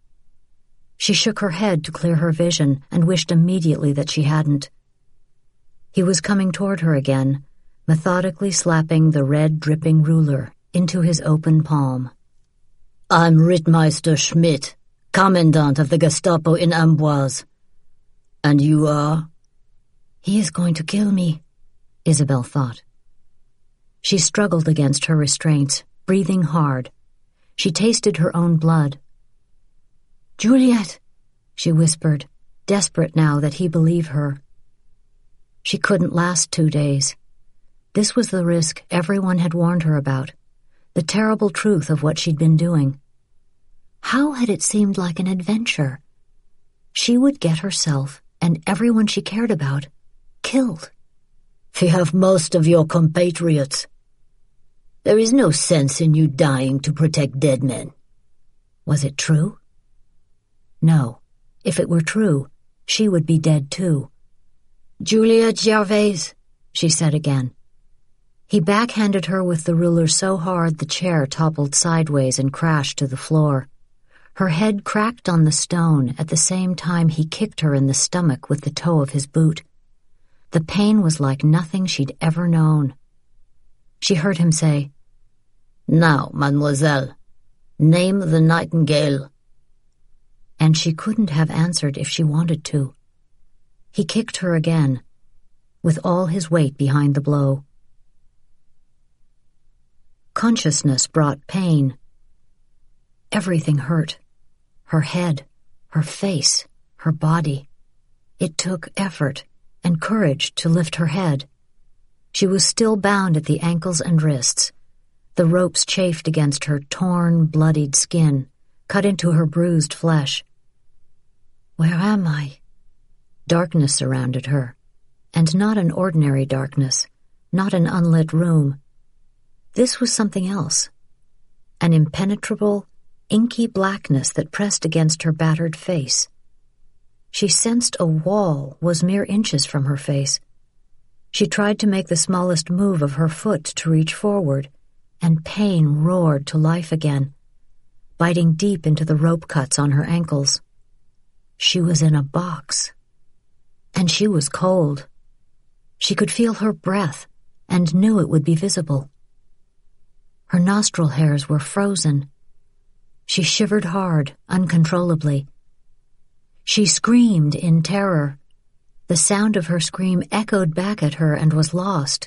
She shook her head to clear her vision and wished immediately that she hadn't. He was coming toward her again, methodically slapping the red dripping ruler into his open palm.
I'm Rittmeister Schmidt, Commandant of the Gestapo in Amboise. And you are?
He is going to kill me, Isabel thought. She struggled against her restraints, breathing hard. She tasted her own blood.
Juliet,
she whispered, desperate now that he believe her. She couldn't last two days. This was the risk everyone had warned her about, the terrible truth of what she'd been doing. How had it seemed like an adventure? She would get herself and everyone she cared about killed.
We have most of your compatriots. There is no sense in you dying to protect dead men.
Was it true? No. If it were true, she would be dead too.
Juliet Gervais,
she said again. He backhanded her with the ruler so hard the chair toppled sideways and crashed to the floor. Her head cracked on the stone at the same time he kicked her in the stomach with the toe of his boot. The pain was like nothing she'd ever known. She heard him say,
Now, mademoiselle, name the Nightingale.
And she couldn't have answered if she wanted to. He kicked her again, with all his weight behind the blow. Consciousness brought pain. Everything hurt. Her head, her face, her body. It took effort and courage to lift her head. She was still bound at the ankles and wrists. The ropes chafed against her torn, bloodied skin, cut into her bruised flesh. Where am I? Darkness surrounded her, and not an ordinary darkness, not an unlit room. This was something else, an impenetrable, inky blackness that pressed against her battered face. She sensed a wall was mere inches from her face. She tried to make the smallest move of her foot to reach forward, and pain roared to life again, biting deep into the rope cuts on her ankles. She was in a box, and she was cold. She could feel her breath and knew it would be visible. Her nostril hairs were frozen. She shivered hard, uncontrollably. She screamed in terror. The sound of her scream echoed back at her and was lost.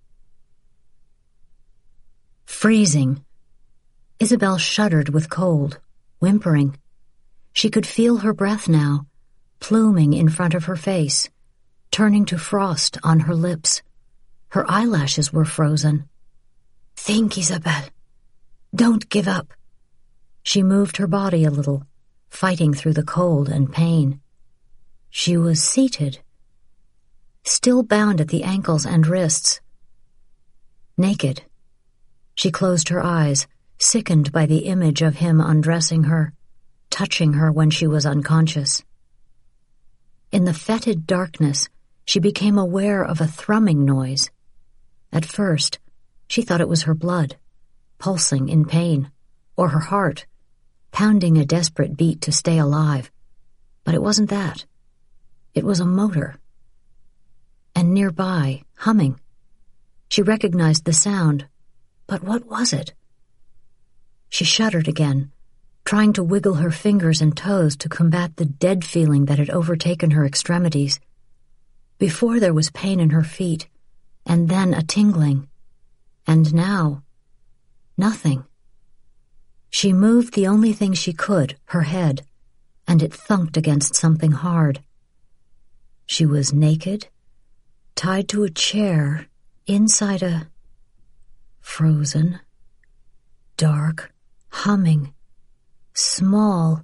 Freezing. Isabel shuddered with cold, whimpering. She could feel her breath now, pluming in front of her face, turning to frost on her lips. Her eyelashes were frozen. Think, Isabel. Don't give up. She moved her body a little, fighting through the cold and pain. She was seated, still bound at the ankles and wrists. Naked. She closed her eyes, sickened by the image of him undressing her, touching her when she was unconscious. In the fetid darkness, she became aware of a thrumming noise. At first, she thought it was her blood, pulsing in pain, or her heart, pounding a desperate beat to stay alive. But it wasn't that. It was a motor. And nearby, humming. She recognized the sound, but what was it? She shuddered again, trying to wiggle her fingers and toes to combat the dead feeling that had overtaken her extremities. Before there was pain in her feet, and then a tingling. And now, Nothing. She moved the only thing she could, her head, and it thunked against something hard. She was naked, tied to a chair, inside a frozen, dark, humming, small,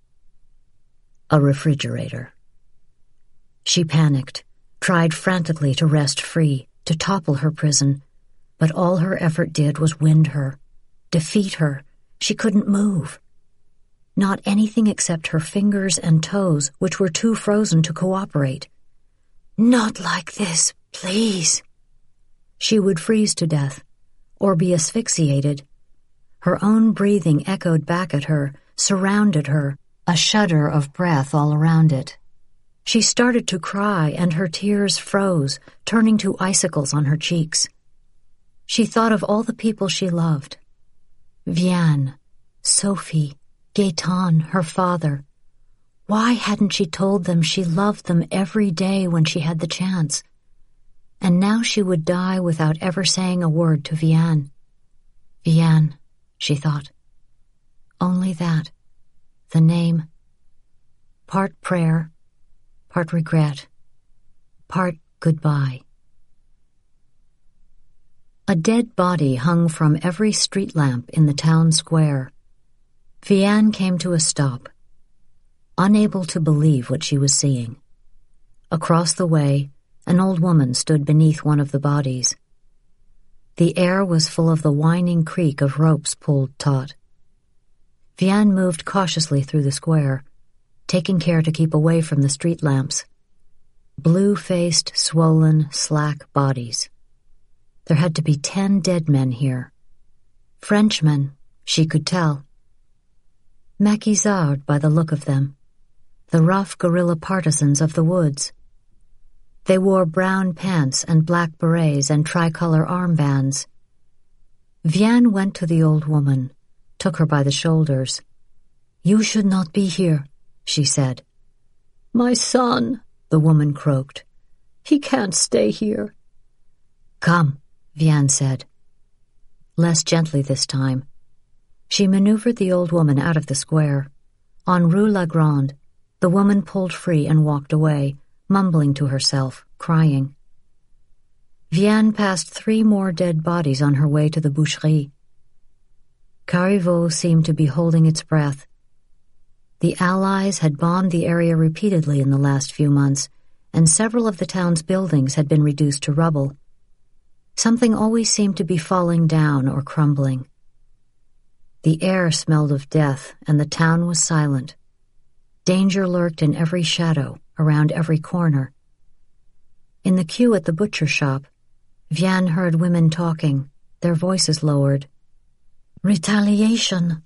a refrigerator. She panicked, tried frantically to wrest free, to topple her prison, but all her effort did was wind her, defeat her. She couldn't move. Not anything except her fingers and toes, which were too frozen to cooperate. Not like this, please. She would freeze to death, or be asphyxiated. Her own breathing echoed back at her, surrounded her, a shudder of breath all around it. She started to cry, and her tears froze, turning to icicles on her cheeks. She thought of all the people she loved. Vianne, Sophie, Gaëtan, her father. Why hadn't she told them she loved them every day when she had the chance? And now she would die without ever saying a word to Vianne. Vianne, she thought. Only that. The name. Part prayer, part regret, part goodbye. A dead body hung from every street lamp in the town square. Vianne came to a stop, unable to believe what she was seeing. Across the way, an old woman stood beneath one of the bodies. The air was full of the whining creak of ropes pulled taut. Vianne moved cautiously through the square, taking care to keep away from the street lamps. Blue-faced, swollen, slack bodies. There had to be ten dead men here. Frenchmen, she could tell. Maquisards by the look of them, the rough guerrilla partisans of the woods. They wore brown pants and black berets and tricolor armbands. Vianne went to the old woman, took her by the shoulders. "You should not be here," she said. "My son," the woman croaked. "He can't stay here." "Come," Vianne said. Less gently this time. She maneuvered the old woman out of the square. On Rue La Grande, the woman pulled free and walked away, mumbling to herself, crying. Vianne passed three more dead bodies on her way to the boucherie. Carriveau seemed to be holding its breath. The Allies had bombed the area repeatedly in the last few months, and several of the town's buildings had been reduced to rubble. Something always seemed to be falling down or crumbling. The air smelled of death, and the town was silent. Danger lurked in every shadow, around every corner. In the queue at the butcher shop, Vianne heard women talking, their voices lowered. "Retaliation.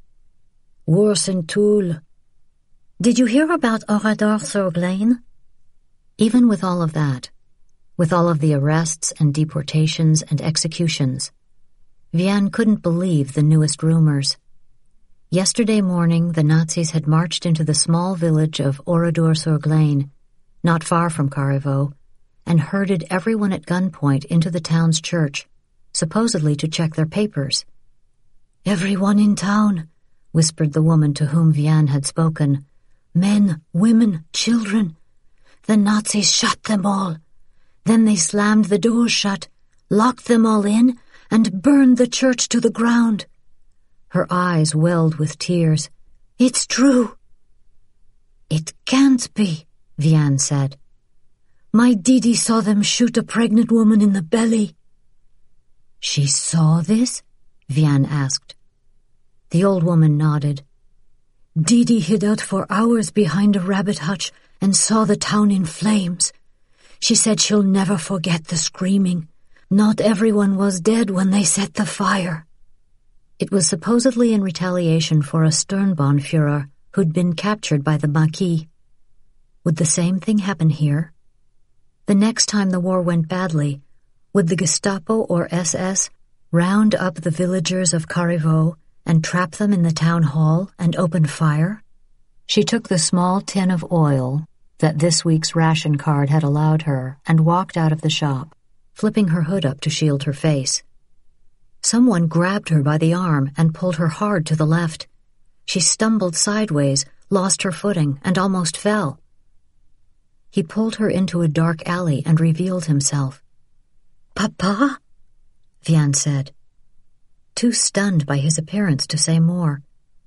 Worse in Toul. Did you hear about Oradour-sur-Glane?" Even with all of that, with all of the arrests and deportations and executions, Vianne couldn't believe the newest rumors. Yesterday morning, the Nazis had marched into the small village of Oradour-sur-Glane, not far from Carriveau, and herded everyone at gunpoint into the town's church, supposedly to check their papers. "Everyone in town," whispered the woman to whom Vianne had spoken. "Men, women, children. The Nazis shot them all. Then they slammed the doors shut, locked them all in, and burned the church to the ground." Her eyes welled with tears. "It's true." "It can't be," Vianne said. "My Didi saw them shoot a pregnant woman in the belly." "She saw this?" Vianne asked. The old woman nodded. "Didi hid out for hours behind a rabbit hutch and saw the town in flames. She said she'll never forget the screaming. Not everyone was dead when they set the fire." It was supposedly in retaliation for a Sturmbannführer who'd been captured by the Maquis. Would the same thing happen here? The next time the war went badly, would the Gestapo or S S round up the villagers of Carriveau and trap them in the town hall and open fire? She took the small tin of oil that this week's ration card had allowed her and walked out of the shop, flipping her hood up to shield her face. Someone grabbed her by the arm and pulled her hard to the left. She stumbled sideways, lost her footing, and almost fell. He pulled her into a dark alley and revealed himself. "Papa?" Vianne said, too stunned by his appearance to say more.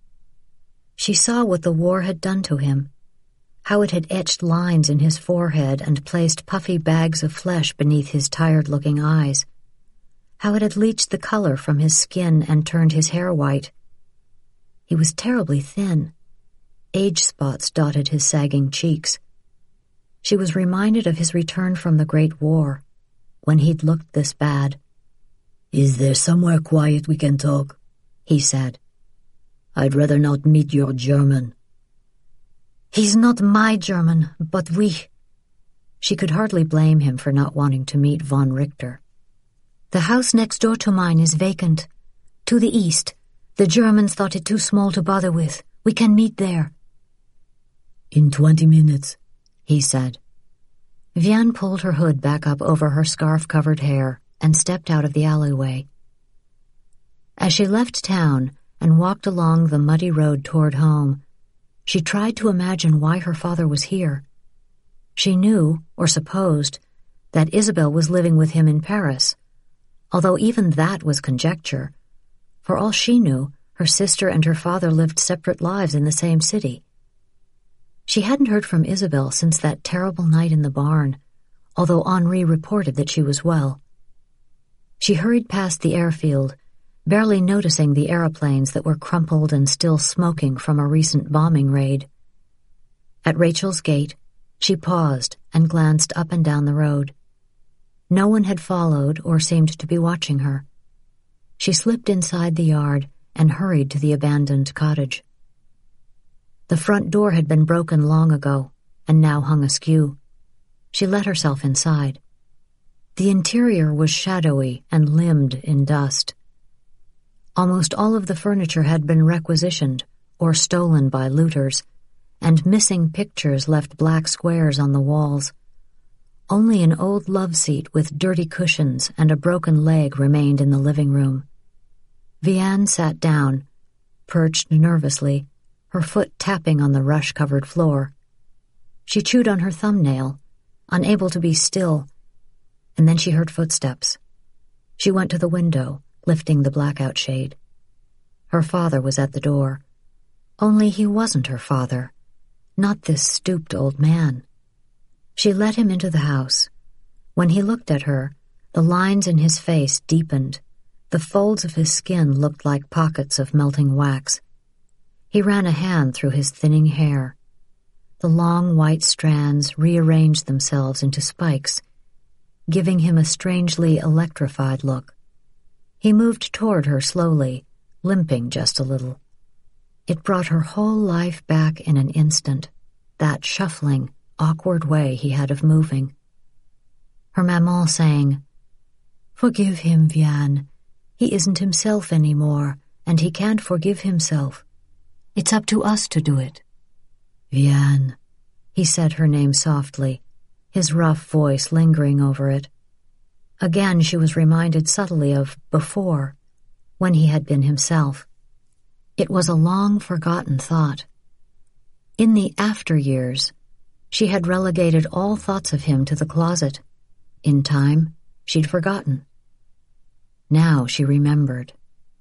She saw what the war had done to him, how it had etched lines in his forehead and placed puffy bags of flesh beneath his tired-looking eyes, how it had leached the color from his skin and turned his hair white. He was terribly thin. Age spots dotted his sagging cheeks. She was reminded of his return from the Great War, when he'd looked this bad.
"Is there somewhere quiet we can talk?"
he said.
"I'd rather not meet your German."
"He's not my German, but we—" She could hardly blame him for not wanting to meet von Richter. "The house next door to mine is vacant. To the east. The Germans thought it too small to bother with. We can meet there."
"In twenty minutes,"
he said. Vianne pulled her hood back up over her scarf-covered hair and stepped out of the alleyway. As she left town and walked along the muddy road toward home, she tried to imagine why her father was here. She knew, or supposed, that Isabel was living with him in Paris, although even that was conjecture. For all she knew, her sister and her father lived separate lives in the same city. She hadn't heard from Isabel since that terrible night in the barn, although Henri reported that she was well. She hurried past the airfield, barely noticing the aeroplanes that were crumpled and still smoking from a recent bombing raid. At Rachel's gate, she paused and glanced up and down the road. No one had followed or seemed to be watching her. She slipped inside the yard and hurried to the abandoned cottage. The front door had been broken long ago and now hung askew. She let herself inside. The interior was shadowy and limbed in dust. Almost all of the furniture had been requisitioned or stolen by looters, and missing pictures left black squares on the walls. Only an old love seat with dirty cushions and a broken leg remained in the living room. Vianne sat down, perched nervously, her foot tapping on the rush-covered floor. She chewed on her thumbnail, unable to be still, and then she heard footsteps. She went to the window, lifting the blackout shade. Her father was at the door. Only he wasn't her father, not this stooped old man. She let him into the house. When he looked at her, the lines in his face deepened. The folds of his skin looked like pockets of melting wax. He ran a hand through his thinning hair. The long white strands rearranged themselves into spikes, giving him a strangely electrified look. He moved toward her slowly, limping just a little. It brought her whole life back in an instant, that shuffling, awkward way he had of moving. Her maman sang, "Forgive him, Vianne. He isn't himself anymore, and he can't forgive himself. It's up to us to do it."
"Vianne,"
he said her name softly, his rough voice lingering over it. Again she was reminded subtly of before, when he had been himself. It was a long-forgotten thought. In the after years, she had relegated all thoughts of him to the closet. In time, she'd forgotten. Now she remembered.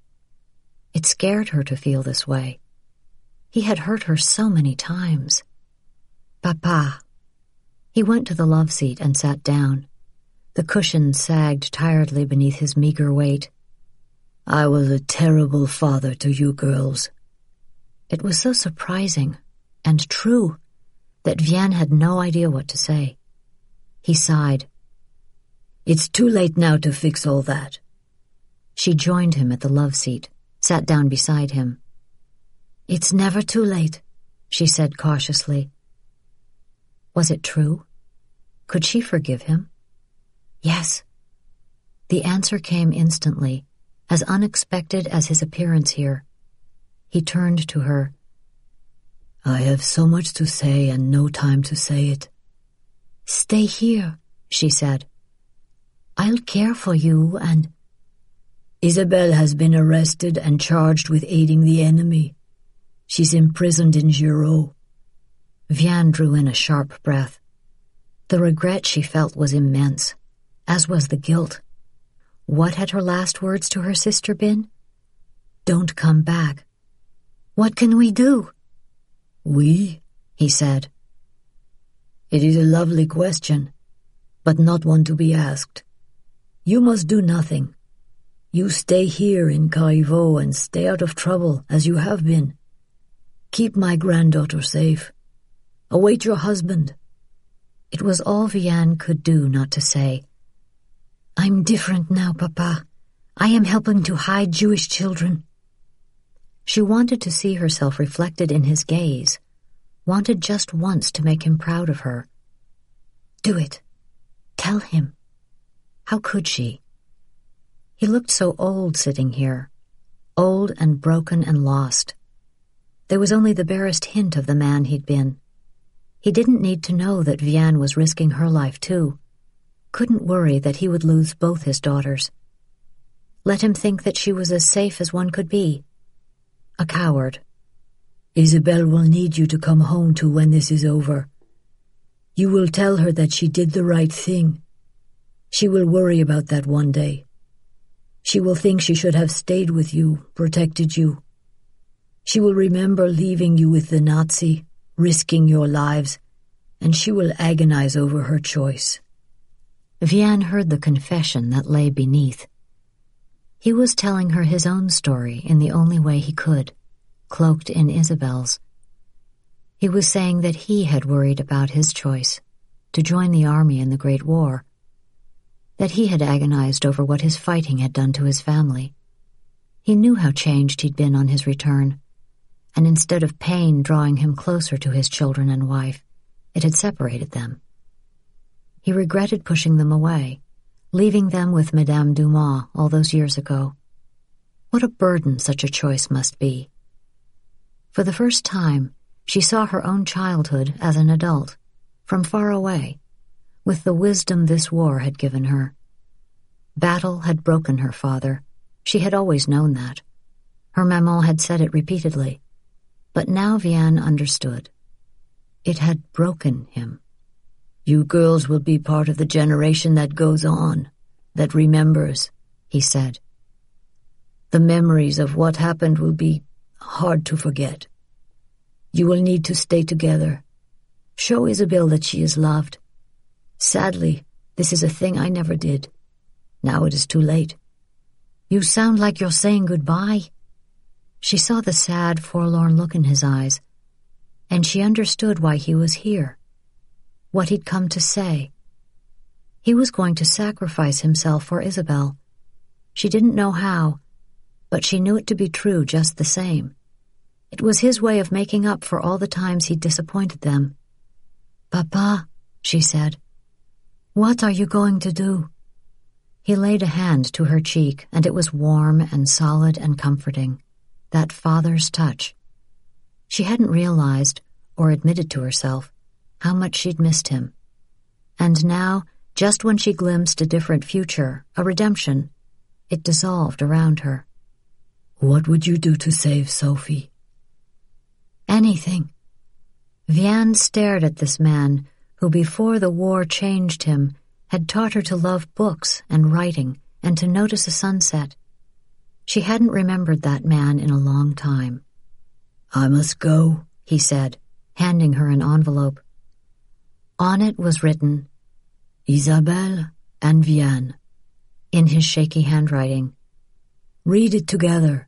It scared her to feel this way. He had hurt her so many times. Papa. He went to the love seat and sat down. The cushion sagged tiredly beneath his meager weight.
"I was a terrible father to you girls."
It was so surprising and true that Vianne had no idea what to say. He sighed.
"It's too late now to fix all that."
She joined him at the love seat, sat down beside him. "It's never too late," she said cautiously. Was it true? Could she forgive him? Yes. The answer came instantly, as unexpected as his appearance here. He turned to her.
"I have so much to say and no time to say it."
"Stay here," she said. "I'll care for you and—"
Isabelle has been arrested and charged with aiding the enemy. She's imprisoned in Giraud.
Vianne drew in a sharp breath. The regret she felt was immense, as was the guilt. What had her last words to her sister been? Don't come back. What can we do?
We?
He said.
It is a lovely question, but not one to be asked. You must do nothing. You stay here in Caillevaux and stay out of trouble as you have been. Keep my granddaughter safe. Await your husband.
It was all Vianne could do not to say, I'm different now, Papa. I am helping to hide Jewish children. She wanted to see herself reflected in his gaze, wanted just once to make him proud of her. Do it. Tell him. How could she? He looked so old sitting here, old and broken and lost. There was only the barest hint of the man he'd been. He didn't need to know that Vianne was risking her life too. Couldn't worry that he would lose both his daughters. Let him think that she was as safe as one could be. A coward.
Isabelle will need you to come home to when this is over. You will tell her that she did the right thing. She will worry about that one day. She will think she should have stayed with you, protected you. She will remember leaving you with the Nazi, risking your lives, and she will agonize over her choice.
Vianne heard the confession that lay beneath. He was telling her his own story in the only way he could, cloaked in Isabelle's. He was saying that he had worried about his choice, to join the army in the Great War, that he had agonized over what his fighting had done to his family. He knew how changed he'd been on his return, and instead of pain drawing him closer to his children and wife, it had separated them. He regretted pushing them away, leaving them with Madame Dumas all those years ago. What a burden such a choice must be. For the first time, she saw her own childhood as an adult, from far away, with the wisdom this war had given her. Battle had broken her father. She had always known that. Her maman had said it repeatedly. But now Vianne understood. It had broken him.
You girls will be part of the generation that goes on, that remembers, he said. The memories of what happened will be hard to forget. You will need to stay together. Show Isabelle that she is loved. Sadly, this is a thing I never did. Now it is too late.
You sound like you're saying goodbye. She saw the sad, forlorn look in his eyes, and she understood why he was here, what he'd come to say. He was going to sacrifice himself for Isabelle. She didn't know how, but she knew it to be true just the same. It was his way of making up for all the times he'd disappointed them. Papa, she said, what are you going to do? He laid a hand to her cheek, and it was warm and solid and comforting. That father's touch. She hadn't realized, or admitted to herself, how much she'd missed him. And now, just when she glimpsed a different future, a redemption, it dissolved around her.
What would you do to save Sophie?
Anything. Vianne stared at this man who, before the war changed him, had taught her to love books and writing and to notice a sunset. She hadn't remembered that man in a long time.
I must go,
he said, handing her an envelope. On it was written,
Isabelle and Vianne,
in his shaky handwriting.
Read it together.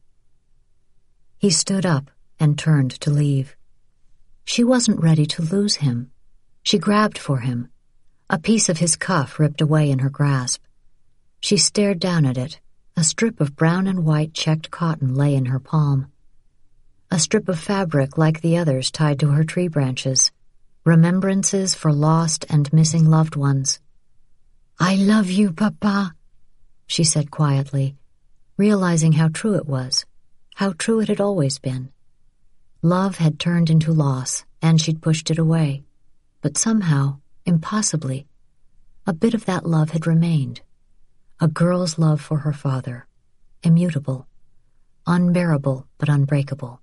He stood up and turned to leave. She wasn't ready to lose him. She grabbed for him. A piece of his cuff ripped away in her grasp. She stared down at it. A strip of brown and white checked cotton lay in her palm. A strip of fabric like the others tied to her tree branches. Remembrances for lost and missing loved ones. I love you, Papa, she said quietly, realizing how true it was, how true it had always been. Love had turned into loss, and she'd pushed it away. But somehow, impossibly, a bit of that love had remained. A girl's love for her father, immutable, unbearable but unbreakable.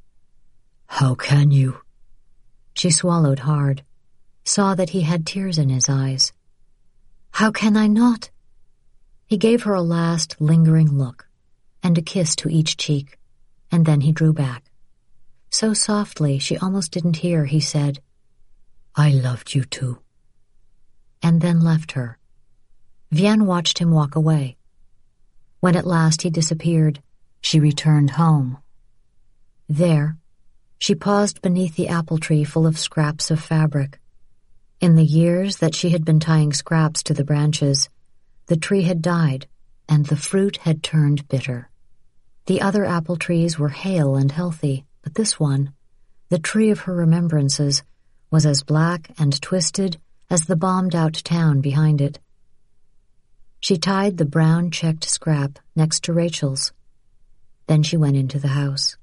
How can you?
She swallowed hard, saw that he had tears in his eyes. How can I not? He gave her a last lingering look, and a kiss to each cheek, and then he drew back. So softly she almost didn't hear, he said,
I loved you too.
And then left her. Vianne watched him walk away. When at last he disappeared, she returned home. There, she paused beneath the apple tree full of scraps of fabric. In the years that she had been tying scraps to the branches, the tree had died, and the fruit had turned bitter. The other apple trees were hale and healthy, but this one, the tree of her remembrances, was as black and twisted as the bombed-out town behind it. She tied the brown-checked scrap next to Rachel's. Then she went into the house.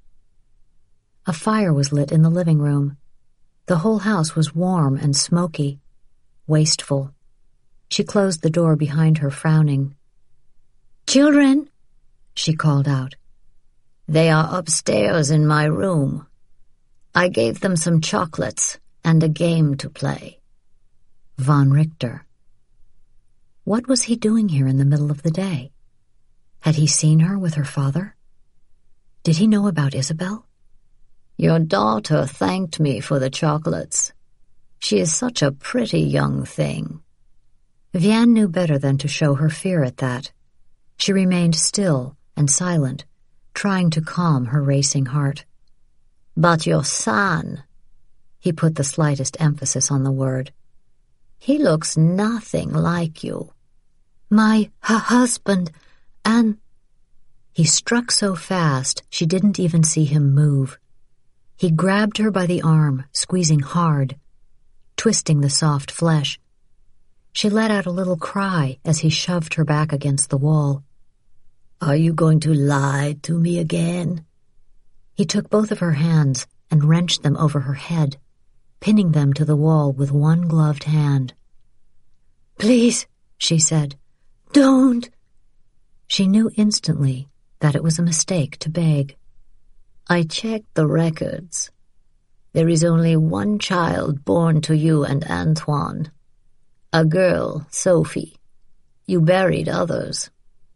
A fire was lit in the living room. The whole house was warm and smoky, wasteful. She closed the door behind her, frowning.
"Children,"
she called out.
"They are upstairs in my room. I gave them some chocolates and a game to play."
Von Richter. What was he doing here in the middle of the day? Had he seen her with her father? Did he know about Isabel?
"Your daughter thanked me for the chocolates. She is such a pretty young thing."
Vianne knew better than to show her fear at that. She remained still and silent, trying to calm her racing heart.
"But your son,"
he put the slightest emphasis on the word,
"he looks nothing like you."
"My hu- husband, and—" He struck so fast she didn't even see him move. He grabbed her by the arm, squeezing hard, twisting the soft flesh. She let out a little cry as he shoved her back against the wall.
"Are you going to lie to me again?"
He took both of her hands and wrenched them over her head, pinning them to the wall with one gloved hand.
"Please,"
she said,
"don't."
She knew instantly that it was a mistake to beg.
"I checked the records. There is only one child born to you and Antoine. A girl, Sophie. You buried others.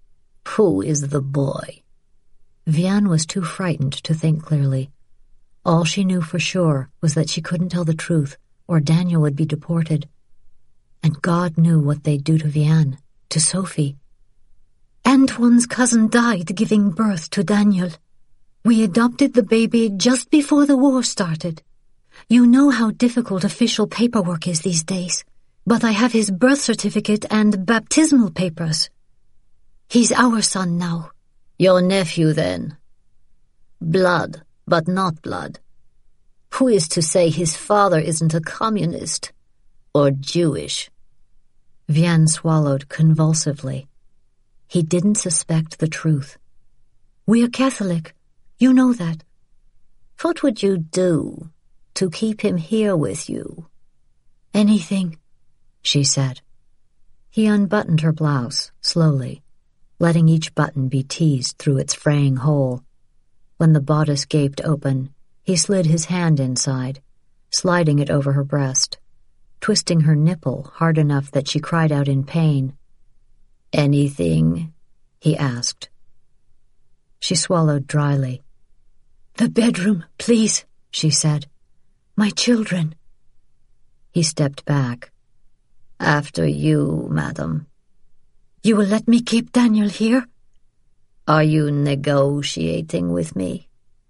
Who is the boy?"
Vianne was too frightened to think clearly. All she knew for sure was that she couldn't tell the truth, or Daniel would be deported. And God knew what they'd do to Vianne, to Sophie.
"Antoine's cousin died giving birth to Daniel. We adopted the baby just before the war started. You know how difficult official paperwork is these days, but I have his birth certificate and baptismal papers. He's our son now." "Your nephew, then. Blood, but not blood. Who is to say his father isn't a communist or Jewish?"
Vianne swallowed convulsively. He didn't suspect the truth.
"We are Catholic. You know that." "What would you do to keep him here with you?"
"Anything," she said. He unbuttoned her blouse, slowly, letting each button be teased through its fraying hole. When the bodice gaped open, he slid his hand inside, sliding it over her breast, twisting her nipple hard enough that she cried out in pain.
"Anything?"
he asked. She swallowed dryly.
"The bedroom, please," she said. "My children."
He stepped back.
"After you, madam."
You will let me keep Daniel here?
Are you negotiating with me?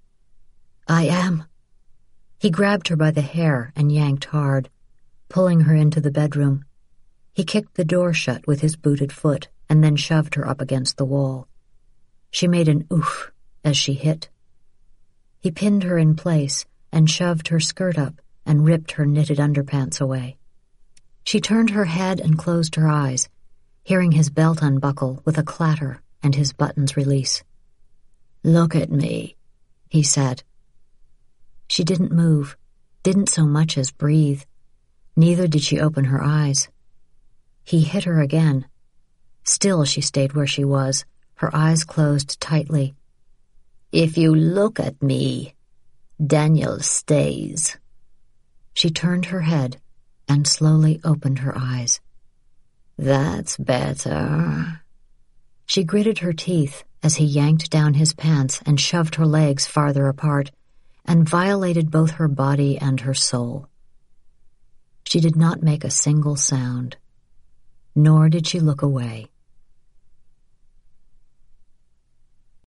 I am.
He grabbed her by the hair and yanked hard, pulling her into the bedroom. He kicked the door shut with his booted foot and then shoved her up against the wall. She made an oof as she hit. He pinned her in place and shoved her skirt up and ripped her knitted underpants away. She turned her head and closed her eyes, hearing his belt unbuckle with a clatter and his buttons release.
"Look at me," he said.
She didn't move, didn't so much as breathe. Neither did she open her eyes. He hit her again. Still she stayed where she was, Her eyes closed tightly.
If you look at me, Daniel stays.
She turned her head and slowly opened her eyes.
That's better.
She gritted her teeth as he yanked down his pants and shoved her legs farther apart and violated both her body and her soul. She did not make a single sound, nor did she look away.